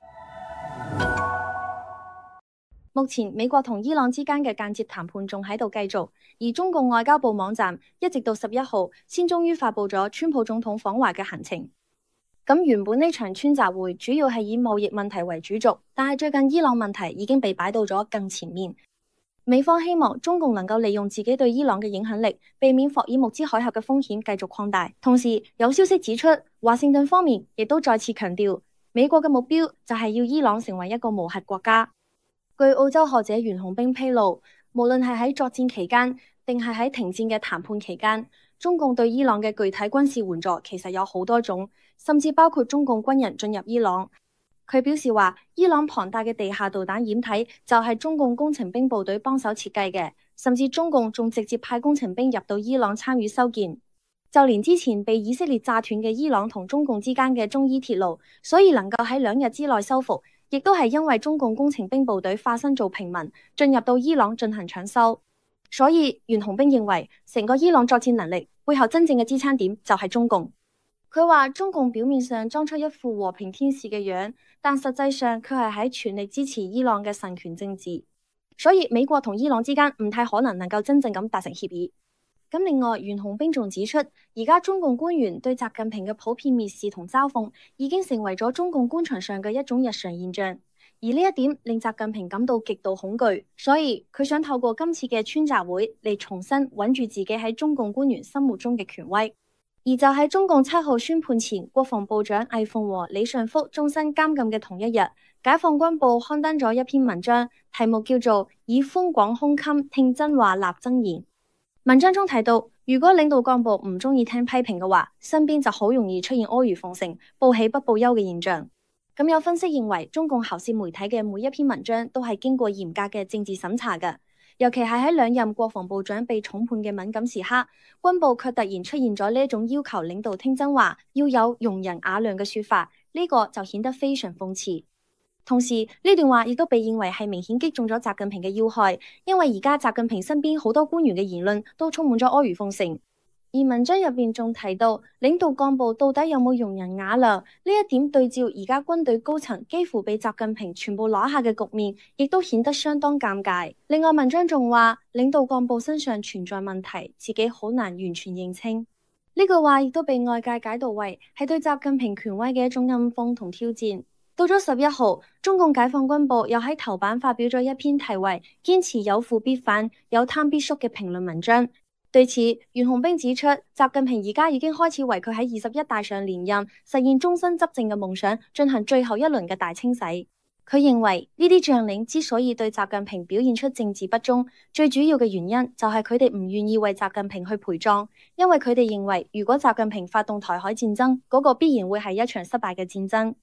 目前美國同伊朗之間嘅間接談判仲喺度繼續，而中共外交部網站一直到11號先終於發佈咗川普總統訪華嘅行程。咁原本呢場川習會主要係以貿易問題為主軸，但係最近伊朗問題已經被擺到咗更前面。美方希望中共能夠利用自己對伊朗嘅影響力，避免霍爾木茲海峽嘅風險繼續擴大。同時有消息指出，華盛頓方面亦都再次強調，美國嘅目標就係要伊朗成為一個無核國家。據澳洲學者袁紅冰披露，無論係喺作戰期間定係喺停戰嘅談判期間，中共對伊朗嘅具體軍事援助其實有好多種，甚至包括中共軍人進入伊朗。佢表示話，伊朗龐大嘅地下導彈掩體就係中共工程兵部隊幫手設計嘅，甚至中共仲直接派工程兵入到伊朗參與修建。就連之前被以色列炸斷嘅伊朗同中共之間嘅中伊鐵路，所以能夠喺2日之內修復，亦都係因為中共工程兵部隊化身做平民，進入到伊朗進行搶修。所以袁紅冰認為，成個伊朗作戰能力背後真正嘅支撐點就係中共。佢話中共表面上裝出一副和平天使嘅樣，但實際上佢係喺全力支持伊朗嘅神權政治。所以美國同伊朗之間唔太可能夠真正咁達成協議。咁另外，袁紅冰仲指出，而家中共官員對習近平嘅普遍蔑視同嘲諷，已經成為咗中共官場上嘅一種日常現象。而呢一點令習近平感到極度恐懼，所以佢想透過今次嘅川習會嚟重新穩住自己喺中共官員心目中嘅權威。而就喺中共7號宣判前，國防部長魏鳳和、李尚福終身監禁嘅同一日，解放軍報刊登咗一篇文章，題目叫做《以寬廣胸襟聽真話立真言》。文章中提到，如果領導幹部唔中意聽批評嘅話，身邊就好容易出現阿諛奉承、報喜不報憂嘅現象。咁有分析認為，中共喉舌媒體嘅每一篇文章都係經過嚴格嘅政治審查嘅，尤其係喺2任國防部長被重判嘅敏感時刻，軍部卻突然出現咗呢一種要求領導聽真話、要有容人雅量嘅說法，呢個就顯得非常諷刺。同時呢段話亦都被認為係明顯擊中咗習近平嘅要害，因為而家習近平身邊好多官員嘅言論都充滿咗阿諛奉承。而文章入邊仲提到，領導幹部到底有冇容人雅量呢一點，對照而家軍隊高層幾乎被習近平全部攞下嘅局面，亦都顯得相當尷尬。另外文章仲話，領導幹部身上存在問題，自己好難完全認清。呢句話亦都被外界解讀為係對習近平權威嘅一種暗諷同挑戰。到咗11號，中共解放軍報又喺頭版發表咗一篇題為《堅持有腐必反，有貪必縮》嘅評論文章。對此，袁紅冰指出，習近平而家已經開始為佢喺21大上連任、實現終身執政嘅夢想進行最後一輪嘅大清洗。佢認為呢啲將領之所以對習近平表現出政治不忠，最主要嘅原因就係佢哋唔願意為習近平去陪葬，因為佢哋認為如果習近平發動台海戰爭，嗰個必然會係一場失敗嘅戰爭。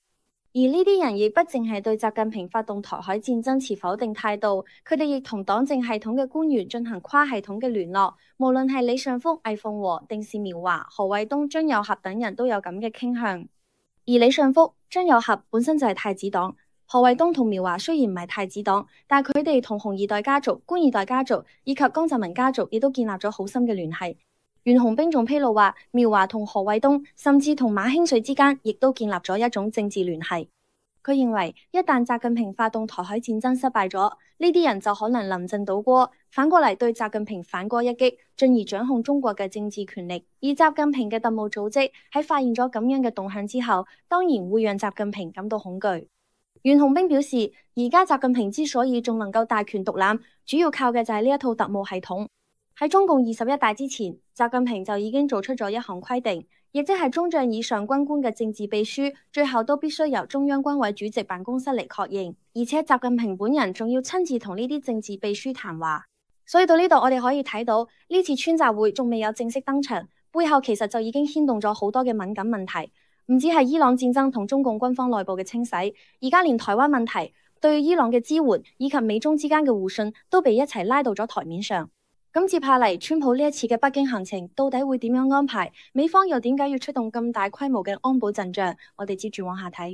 而呢啲人亦不淨係對習近平發動台海戰爭持否定態度，佢哋亦同黨政系統嘅官員進行跨系統嘅聯絡，無論係李尚福、魏鳳和、定是苗華、何衛東、張又俠等人都有咁嘅傾向。而李尚福、張又俠本身就係太子黨，何衛東同苗華雖然唔係太子黨，但係佢哋同紅二代家族、官二代家族以及江澤民家族亦都建立咗好深嘅聯繫。袁紅冰仲披露話，苗華同何衛東甚至同馬興瑞之間亦都建立咗一種政治聯繫。佢認為一旦習近平發動台海戰爭失敗咗，呢啲人就可能臨陣倒戈，反過嚟對習近平反戈一擊，進而掌控中國嘅政治權力。而習近平嘅特務組織喺發現咗咁樣嘅動向之後，當然會讓習近平感到恐懼。袁紅冰表示，而家習近平之所以仲能夠大權獨攬，主要靠嘅就係呢一套特務系統。喺中共21大之前，習近平就已經做出咗一項規定，亦即係中將以上軍官嘅政治秘書，最後都必須由中央軍委主席辦公室嚟確認，而且習近平本人仲要親自同呢啲政治秘書談話。所以到呢度我哋可以睇到，呢次川習會仲未有正式登場，背後其實就已經牽動咗好多嘅敏感問題，唔止係伊朗戰爭同中共軍方內部嘅清洗，而家連台灣問題、對伊朗嘅支援以及美中之間嘅互信都被一齊拉到咗台面上。咁接下嚟，川普呢一次嘅北京行程到底會點樣安排？美方又點解要出動咁大規模嘅安保陣仗？我哋接住往下睇。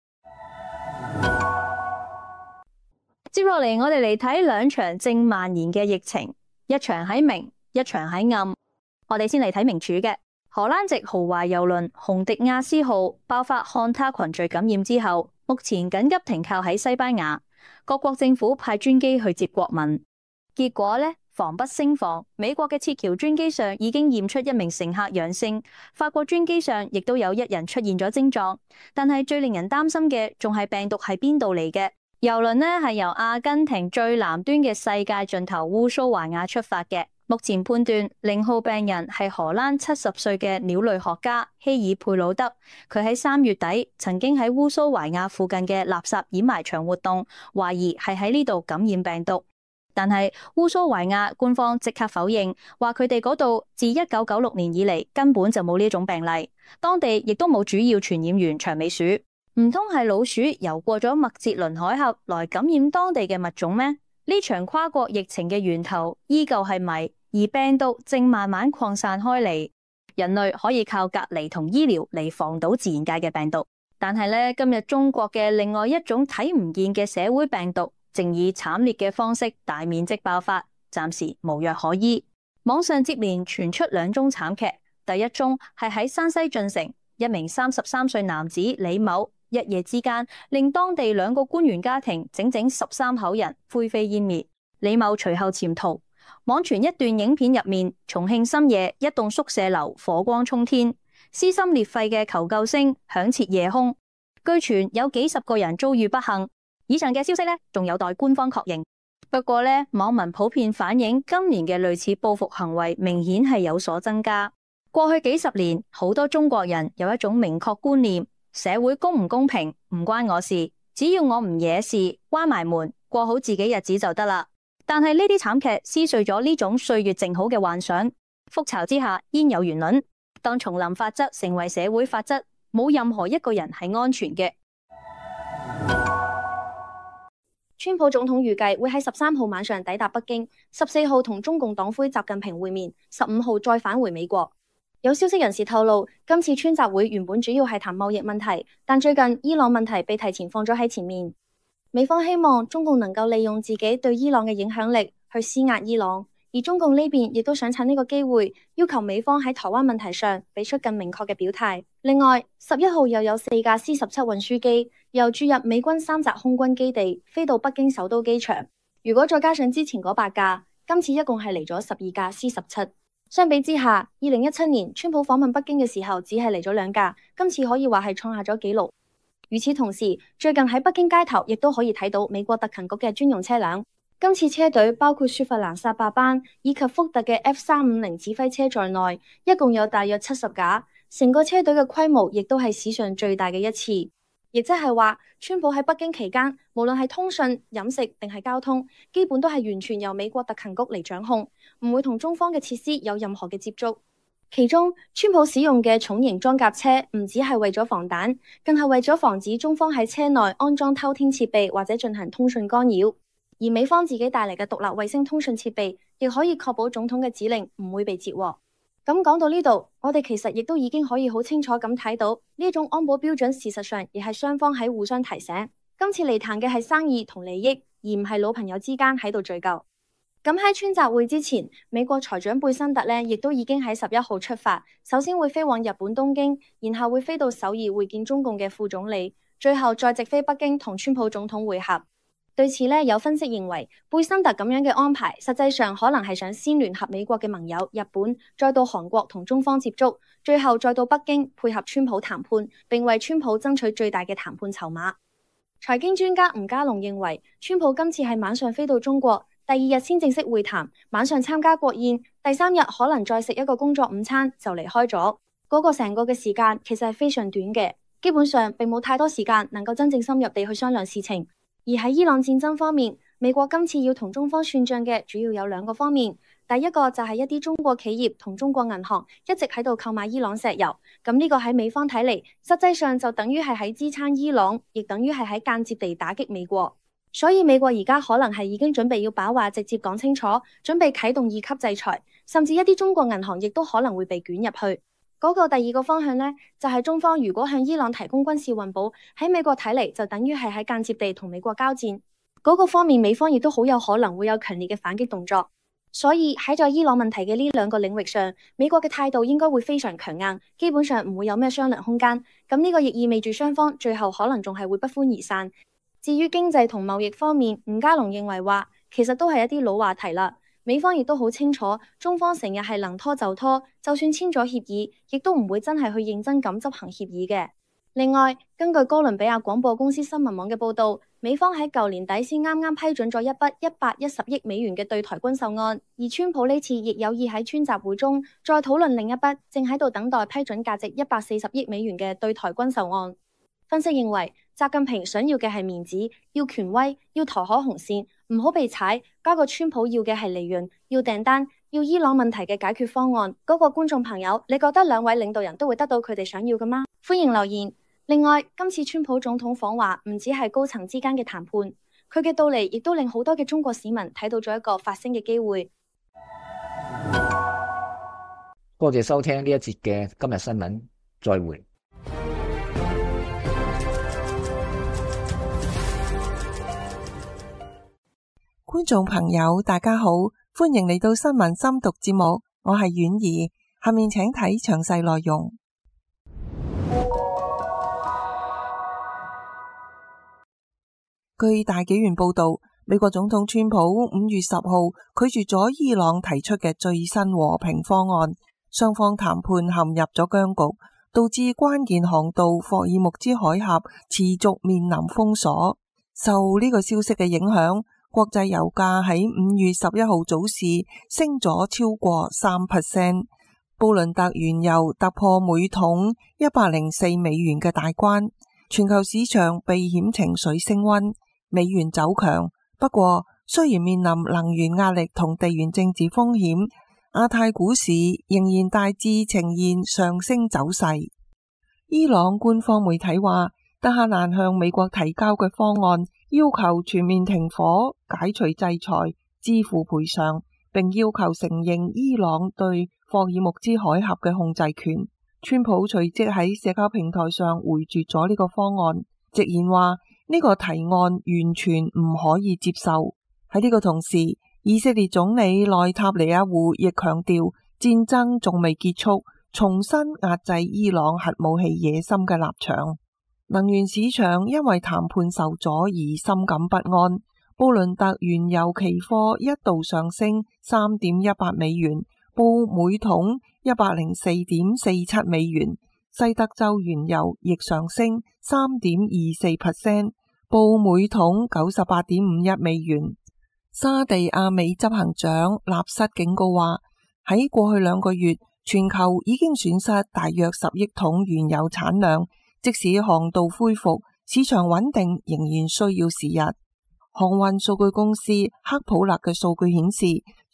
接落嚟，我哋嚟睇兩場正蔓延嘅疫情，一場喺明，一場喺暗。我哋先嚟睇明處嘅荷蘭籍豪華郵輪紅迪亞斯號爆發漢他群聚感染之後，目前緊急停靠喺西班牙，各國政府派專機去接國民。結果呢，防不勝防，美國嘅撤僑專機上已經驗出一名乘客陽性，法國專機上亦都有一人出現咗症狀。但係最令人擔心嘅仲係病毒係邊度嚟嘅？郵輪呢係由阿根廷最南端嘅世界盡頭烏蘇懷亞出發嘅。目前判斷0號病人係荷蘭70歲嘅鳥類學家希爾佩魯德，佢喺3月底曾經喺烏蘇懷亞附近嘅垃圾掩埋場活動，懷疑係喺呢度感染病毒。但係烏蘇懷亞官方即刻否認，話佢哋嗰度自1996年以嚟根本就冇呢種病例，當地亦都冇主要傳染源長尾鼠。唔通係老鼠游過咗麥哲倫海峽來感染當地嘅物種咩？呢場跨國疫情嘅源頭依舊係謎，而病毒正慢慢擴散開嚟。人類可以靠隔離同醫療嚟防堵自然界嘅病毒，但係呢，今日中國嘅另外一種睇唔見嘅社會病毒，正以慘烈嘅方式大面積爆發，暫時無藥可醫。網上接連傳出2宗慘劇，第一宗係喺山西晉城，一名33歲男子李某，一夜之間令當地2個官員家庭整整13口人灰飛煙滅。李某隨後潛逃。網傳一段影片入面，重慶深夜一棟宿舍樓火光衝天，撕心裂肺嘅求救聲響徹夜空。據傳有幾十個人遭遇不幸。以上嘅消息呢，仲有待官方確認。不過呢，網民普遍反映今年嘅類似報復行為明顯係有所增加。過去幾十年，好多中國人有一種明確觀念：社會公唔公平唔關我事，只要我唔惹事，關埋門，過好自己日子就得啦。但係呢啲慘劇撕碎咗呢種歲月靜好嘅幻想。覆巢之下，焉有完卵？當叢林法則成為社會法則，冇任何一個人係安全嘅。川普總統預計會喺13號晚上抵達北京，14號同中共黨魁習近平會面，15號再返回美國。有消息人士透露，今次川習會原本主要係談貿易問題，但最近伊朗問題被提前放咗喺前面。美方希望中共能夠利用自己對伊朗嘅影響力去施壓伊朗，而中共呢邊亦都想趁呢個機會要求美方喺台灣問題上俾出更明確嘅表態。另外，11號又有4架 C-17 運輸機由駐日美軍三澤空軍基地飛到北京首都機場。如果再加上之前嗰8架，今次一共係嚟咗12架 C-17。相比之下，2017年川普訪問北京嘅時候只係嚟咗2架，今次可以話係創下咗紀錄。與此同時，最近喺北京街頭亦都可以睇到美國特勤局嘅專用車輛。今次車隊包括雪佛蘭薩伯班以及福特嘅 F350 指揮車在內，一共有大約70架。成個車隊嘅規模亦都係史上最大嘅一次。亦即係話，川普喺北京期間，無論係通訊、飲食定係交通，基本都係完全由美國特勤局嚟掌控，唔會同中方嘅設施有任何嘅接觸。 其中，川普使用嘅重型裝甲車唔只係為咗防彈，更係為咗防止中方喺車內安裝偷天設備或者進行通訊干擾。而美方自己帶嚟嘅獨立衛星通訊設備，亦可以確保總統嘅指令唔會被截獲。咁講到呢度，我哋其實亦都已經可以好清楚咁睇到呢一種安保標準，事實上亦係雙方喺互相提醒。今次嚟談嘅係生意同利益，而唔係老朋友之間喺度敘舊。咁喺川習會之前，美國財長貝辛特呢亦都已經喺11號出發，首先會飛往日本東京，然後會飛到首爾會見中共嘅副總理，最後再直飛北京同川普總統會合。對此呢，有分析認為，貝辛特咁樣嘅安排，實際上可能係想先聯合美國嘅盟友日本，再到韓國同中方接觸，最後再到北京配合川普談判，並為川普爭取最大嘅談判籌碼。財經專家吳家龍認為，川普今次係晚上飛到中國，第二日先正式會談，晚上參加國宴，第3日可能再食一個工作午餐就離開咗。嗰個成個嘅時間其實係非常短嘅，基本上並冇太多時間能夠真正深入地去商量事情。而喺伊朗戰爭方面，美國今次要同中方算賬嘅主要有2個方面。第一個就係一啲中國企業同中國銀行一直喺度購買伊朗石油，咁呢個喺美方睇嚟，實際上就等於係喺支撐伊朗，亦等於係喺間接地打擊美國。所以美國而家可能係已經準備要把話直接講清楚，準備啟動2級制裁，甚至一啲中國銀行亦都可能會被捲入去。嗰個第2個方向呢，就係中方如果向伊朗提供軍事運補，喺美國睇嚟就等於係喺間接地同美國交戰。嗰個方面，美方亦都好有可能會有強烈嘅反擊動作。所以喺在伊朗問題嘅呢2個領域上，美國嘅態度應該會非常強硬，基本上唔會有咩商量空間。咁呢個亦意味住雙方最後可能仲係會不歡而散。至於經濟同貿易方面，吳家龍認為話，其實都係一啲老話題啦。美方亦都好清楚，中方成日係能拖就拖，就算簽咗協議，亦都唔會真係去認真咁執行協議嘅。另外，根據哥倫比亞廣播公司新聞網嘅報道，美方喺舊年底先啱啱批准咗一筆110億美元嘅對台軍售案，而川普呢次亦有意喺川習會中再討論另一筆正喺度等待批准價值140億美元嘅對台軍售案。分析認為，習近平想要嘅係面子，要權威，要台海紅線，唔好被踩。加個川普要嘅係利潤，要訂單，要伊朗問題嘅解決方案。嗰個觀眾朋友，你覺得2位領導人都會得到佢哋想要嘅嗎？歡迎留言。另外，今次川普總統訪華唔只係高層之間嘅談判，佢嘅到嚟亦都令好多嘅中國市民睇到咗一個發聲嘅機會。 多謝收聽呢一節嘅今日新聞，再會。 觀眾朋友大家好，歡迎嚟到新聞深讀節目，我係婉兒，下面請睇詳細內容。據大紀元報道，美國總統川普5月10號拒絕咗伊朗提出嘅最新和平方案，雙方談判陷入咗僵局，導致關鍵航道霍爾木茲海峽持續面臨封鎖。受呢個消息嘅影響，國際油價喺5月11號早市升咗超過3%，布倫特原油突破每桶104美元嘅大關，全球市場避險情緒升溫，美元走強。不過，雖然面臨能源壓力同地緣政治風險，亞太股市仍然大致呈現上升走勢。伊朗官方媒體話，德黑蘭向美國提交嘅方案要求全面停火、解除制裁、支付賠償，並要求承認伊朗對霍爾木茲海峽嘅控制權。川普隨即喺社交平台上回絕咗呢個方案，直言話呢個提案完全唔可以接受。喺呢個同時，以色列總理內塔尼亞胡亦強調戰爭仲未結束，重新壓制伊朗核武器野心嘅立場。能源市場因為談判受阻而深感不安，布倫特原油期貨一度上升3.18美元，報每桶104.47美元。西德州原油亦上升3.24%，報每桶98.51美元。沙地阿美執行長納什警告話，喺過去2個月，全球已經損失大約10億桶原油產量。即使航道恢復，市場穩定仍然需要時日。航運數據公司克普勒嘅數據顯示，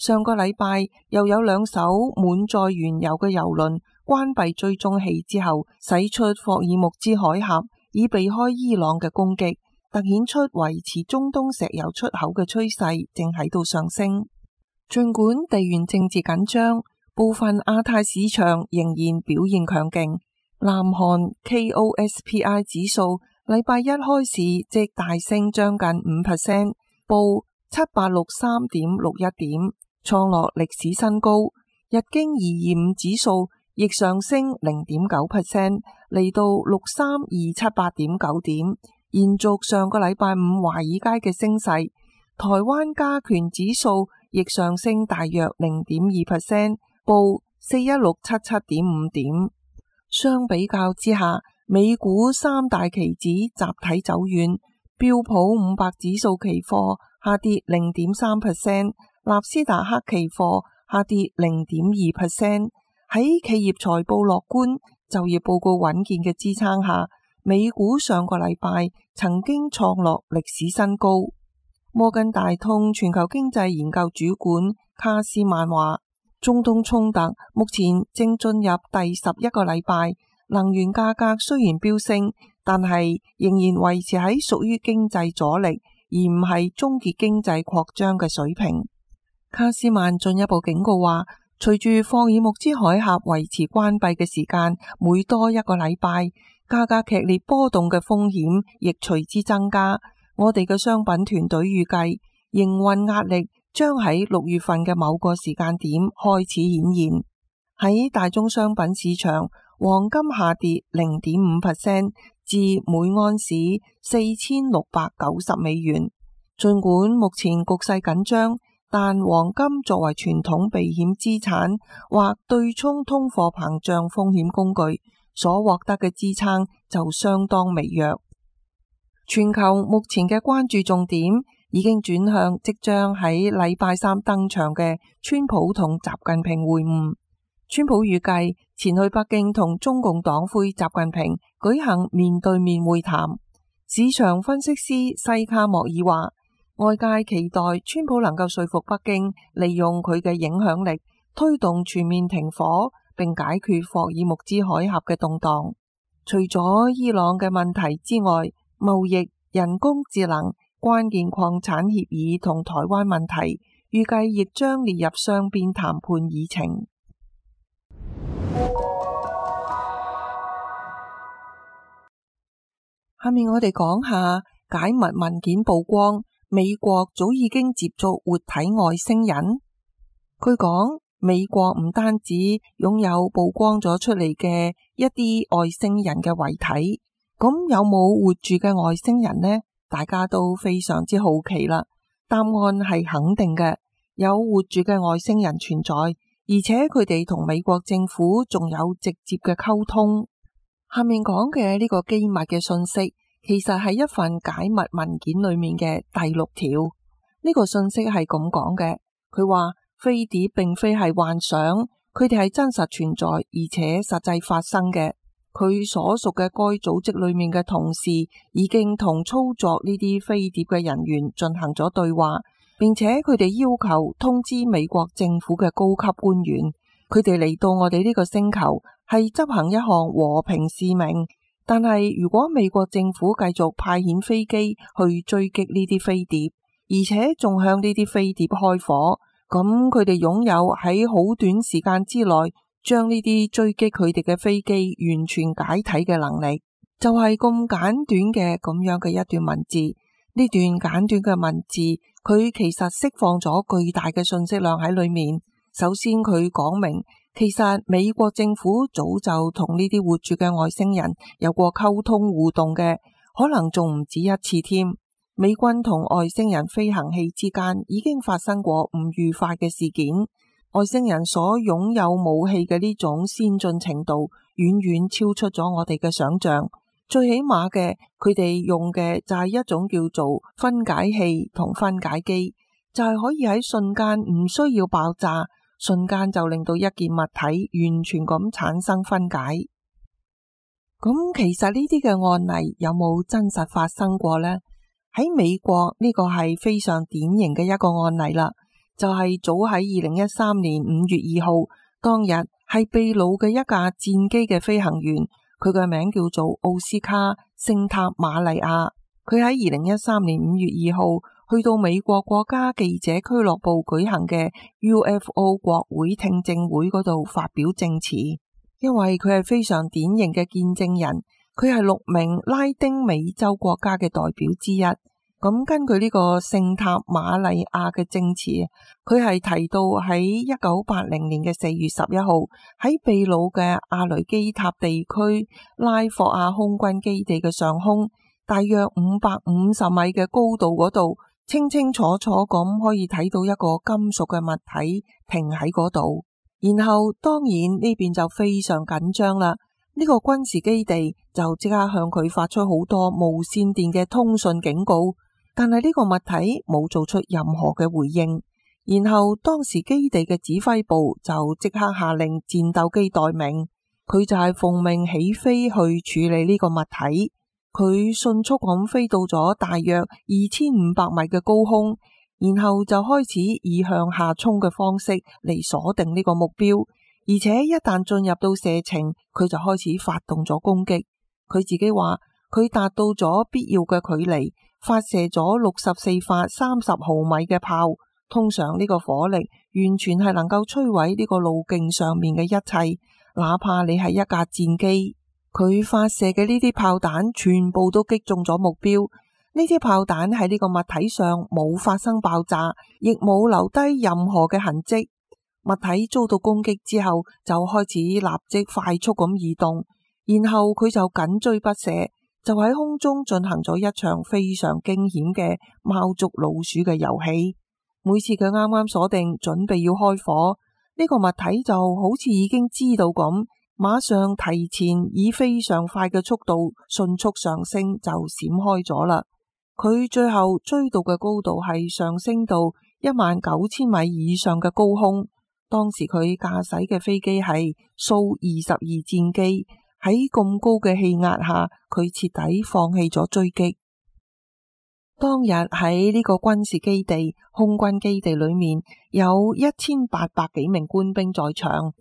上個禮拜又有2艘滿載原油嘅油輪關閉追蹤器之後，駛出霍爾木茲海峽，以避開伊朗嘅攻擊，凸顯出維持中東石油出口嘅趨勢正喺度上升。儘管地緣政治緊張，部分亞太市場仍然表現強勁。南韓 KOSPI 指數禮拜一開市即大升將近 5%， 報763.61點，創落歷史新高。日經225指數亦上升 0.9%， 嚟到63278.9點，延續上個禮拜五華爾街嘅升勢。台灣加權指數亦上升大約 0.2%， 報41677.5點。相比較之下，美股三大期指集體走軟，標普500指數期貨下跌 0.3%， 納斯達克期貨下跌 0.2%。 喺企業財報樂觀、就業報告穩健嘅支撐下，美股上個禮拜曾經創落歷史新高。摩根大通全球經濟研究主管卡斯曼話，中東衝突目前正進入第11個禮拜，能源價格雖然飆升，但係仍然維持喺屬於經濟阻力，而唔係終結經濟擴張嘅水平。卡斯曼進一步警告話，隨住霍爾木茲海峽維持關閉嘅時間每多一個禮拜，價格劇烈波動嘅風險亦隨之增加。我哋嘅商品團隊預計營運壓力將喺6月份嘅某個時間點開始顯現。喺大宗商品市場，黃金下跌 0.5% 至每盎司4690美元。儘管目前局勢緊張，但黃金作為傳統避險資產或對沖通貨膨脹風險工具，所獲得嘅支撐就相當微弱。全球目前嘅關注重點已經轉向即將喺禮拜三登場嘅川普同習近平會晤。川普預計前去北京同中共黨魁習近平舉行面對面會談。市場分析師西卡莫爾話，外界期待川普能夠說服北京利用佢嘅影響力推動全面停火，並解決霍爾木茲海峽嘅動盪。除咗伊朗嘅問題之外，貿易、人工智能、關鍵礦產協議同台灣問題，預計亦將列入雙邊談判議程。下面我哋講下解密文件曝光，美國早已經接觸活體外星人。據講，美國唔單止擁有曝光咗出嚟嘅一啲外星人嘅遺體，咁有冇活住嘅外星人呢？大家都非常之好奇啦。答案係肯定嘅，有活住嘅外星人存在，而且佢哋同美國政府仲有直接嘅溝通。下面講嘅呢個機密嘅信息，其實係一份解密文件裏面嘅第6條。呢個信息係咁講嘅，佢話飛碟並非係幻想，佢哋係真實存在，而且實際發生嘅。佢所屬嘅該組織裏面嘅同事已經同操作呢啲飛碟嘅人員進行咗對話，並且佢哋要求通知美國政府嘅高級官員，佢哋嚟到我哋呢個星球係執行一項和平使命。但係如果美國政府繼續派遣飛機去追擊呢啲飛碟，而且仲向呢啲飛碟開火，咁佢哋擁有喺好短時間之內將呢啲追擊佢哋嘅飛機完全解體嘅能力。就係咁簡短嘅咁樣嘅一段文字。呢段簡短嘅文字，佢其實釋放咗巨大嘅信息量喺裏面。首先佢講明，其實美國政府早就同呢啲活住嘅外星人有過溝通互動嘅，可能仲唔止一次添。美軍同外星人飛行器之間已經發生過唔愉快嘅事件。外星人所擁有武器嘅呢種先進程度，遠遠超出咗我哋嘅想象。最起碼嘅，佢哋用嘅就係一種叫做分解器同分解機，就係可以喺瞬間唔需要爆炸，瞬間就令到一件物體完全咁產生分解。咁其實呢啲嘅案例有冇真實發生過呢？喺美國呢個係非常典型嘅一個案例啦。 就係早喺2013年5月2號當日係秘魯嘅一架戰機嘅飛行員，佢嘅名叫做奧斯卡·聖塔瑪利亞。佢喺2013年5月2號去到美國國家記者俱樂部舉行嘅 UFO 國會聽證會嗰度發表證詞，因為佢係非常典型嘅見證人，佢係6名拉丁美洲國家嘅代表之一。咁根據呢個聖塔瑪利亞嘅證詞，佢係提到喺1980年嘅4月11號喺秘魯嘅阿雷基塔地區拉霍亞空軍基地嘅上空，大約550米嘅高度嗰度，清清楚楚咁可以睇到一個金屬嘅物體停喺嗰度。然後當然呢邊就非常緊張啦，呢個軍事基地就即刻向佢發出好多無線電嘅通訊警告。但係呢個物體冇做出任何嘅回應，然後當時基地嘅指揮部就即刻下令戰鬥機待命，佢就係奉命起飛去處理呢個物體。佢迅速咁飛到咗大約2500米嘅高空，然後就開始以向下衝嘅方式嚟鎖定呢個目標，而且一旦進入到射程，佢就開始發動咗攻擊。佢自己話佢達到咗必要嘅距離，發射咗64發30毫米嘅炮，通常呢個火力完全係能夠摧毀呢個路徑上面嘅一切，哪怕你係一架戰機。佢發射嘅呢啲炮彈全部都擊中咗目標，呢啲炮彈喺呢個物體上冇發生爆炸，亦冇留低任何嘅痕跡。物體遭到攻擊之後就開始立即快速咁移動，然後佢就緊追不捨，就喺空中進行咗一場非常驚險嘅貓捉老鼠嘅遊戲。每次佢啱啱鎖定準備要開火，呢個物體就好似已經知道咁，馬上提前以非常快嘅速度迅速上升，就閃開咗啦。佢最後追到嘅高度係上升到19000米以上嘅高空。當時佢駕駛嘅飛機係蘇22戰機，喺咁高嘅氣壓下，佢徹底放棄咗追擊。當日喺呢個軍事基地、空軍基地裏面有1800幾名官兵在場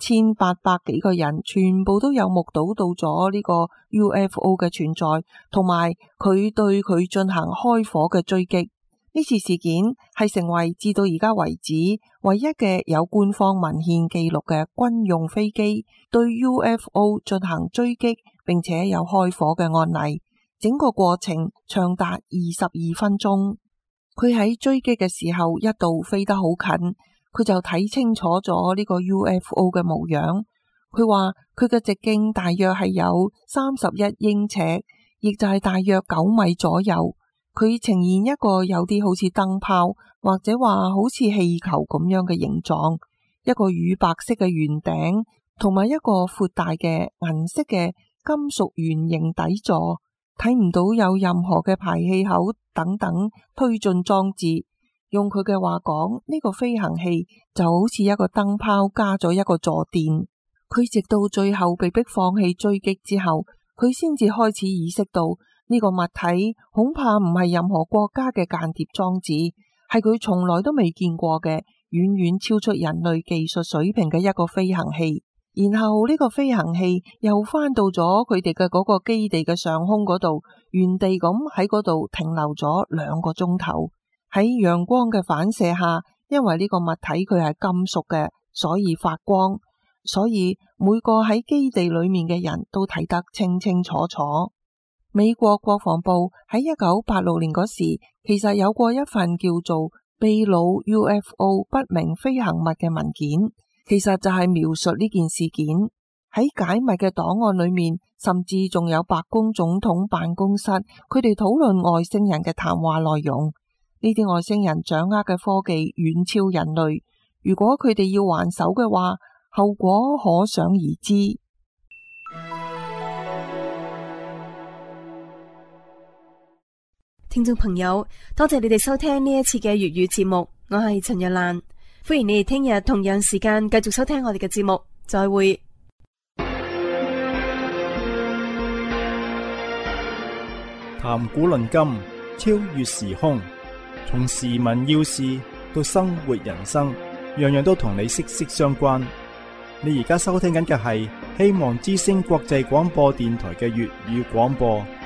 ，1800幾個人全部都有目睹到咗呢個 UFO 嘅存在，同埋佢對佢進行開火嘅追擊。呢次事件係成為至到而家為止唯一嘅有官方文獻記錄嘅軍用飛機對 UFO 進行追擊並且有開火嘅案例。整個過程長達22分鐘。佢喺追擊嘅時候一度飛得好近，佢就睇清楚咗呢個 UFO 嘅模樣。佢話佢嘅直徑大約係有31英尺，亦就係大約9米左右。佢呈現一個有啲好似燈泡或者話好似氣球咁樣嘅形狀，一個乳白色嘅圓頂同埋一個闊大嘅銀色嘅金屬圓形底座，睇唔到有任何嘅排氣口等等推進裝置。用佢嘅話講，呢個飛行器就好似一個燈泡加咗一個坐墊。佢直到最後被迫放棄追擊之後，佢先至開始意識到呢個物體恐怕唔係任何國家嘅間諜裝置，係佢從來都未見過嘅遠遠超出人類技術水平嘅一個飛行器。然後呢個飛行器又翻到咗佢哋嘅嗰個基地嘅上空嗰度，原地咁喺嗰度停留咗2個鐘頭。喺陽光嘅反射下，因為呢個物體佢係金屬嘅，所以發光，所以每個喺基地裏面嘅人都睇得清清楚楚。美國國防部喺1986年嗰時，其實有過一份叫做秘魯 UFO 不明飛行物嘅文件，其實就係描述呢件事件。喺解密嘅檔案裏面，甚至仲有白宮總統辦公室，佢哋討論外星人嘅談話內容。呢啲外星人掌握嘅科技遠超人類，如果佢哋要還手嘅話，後果可想而知。 聽眾朋友，多謝你哋收聽呢一次嘅粵語節目，我係陳若蘭，歡迎你哋聽日同樣時間繼續收聽我哋嘅節目，再會。 談古論今，超越時空，從時聞要事到生活人生，樣樣都同你息息相關。你而家收聽緊嘅係希望之聲國際廣播電台嘅粵語廣播。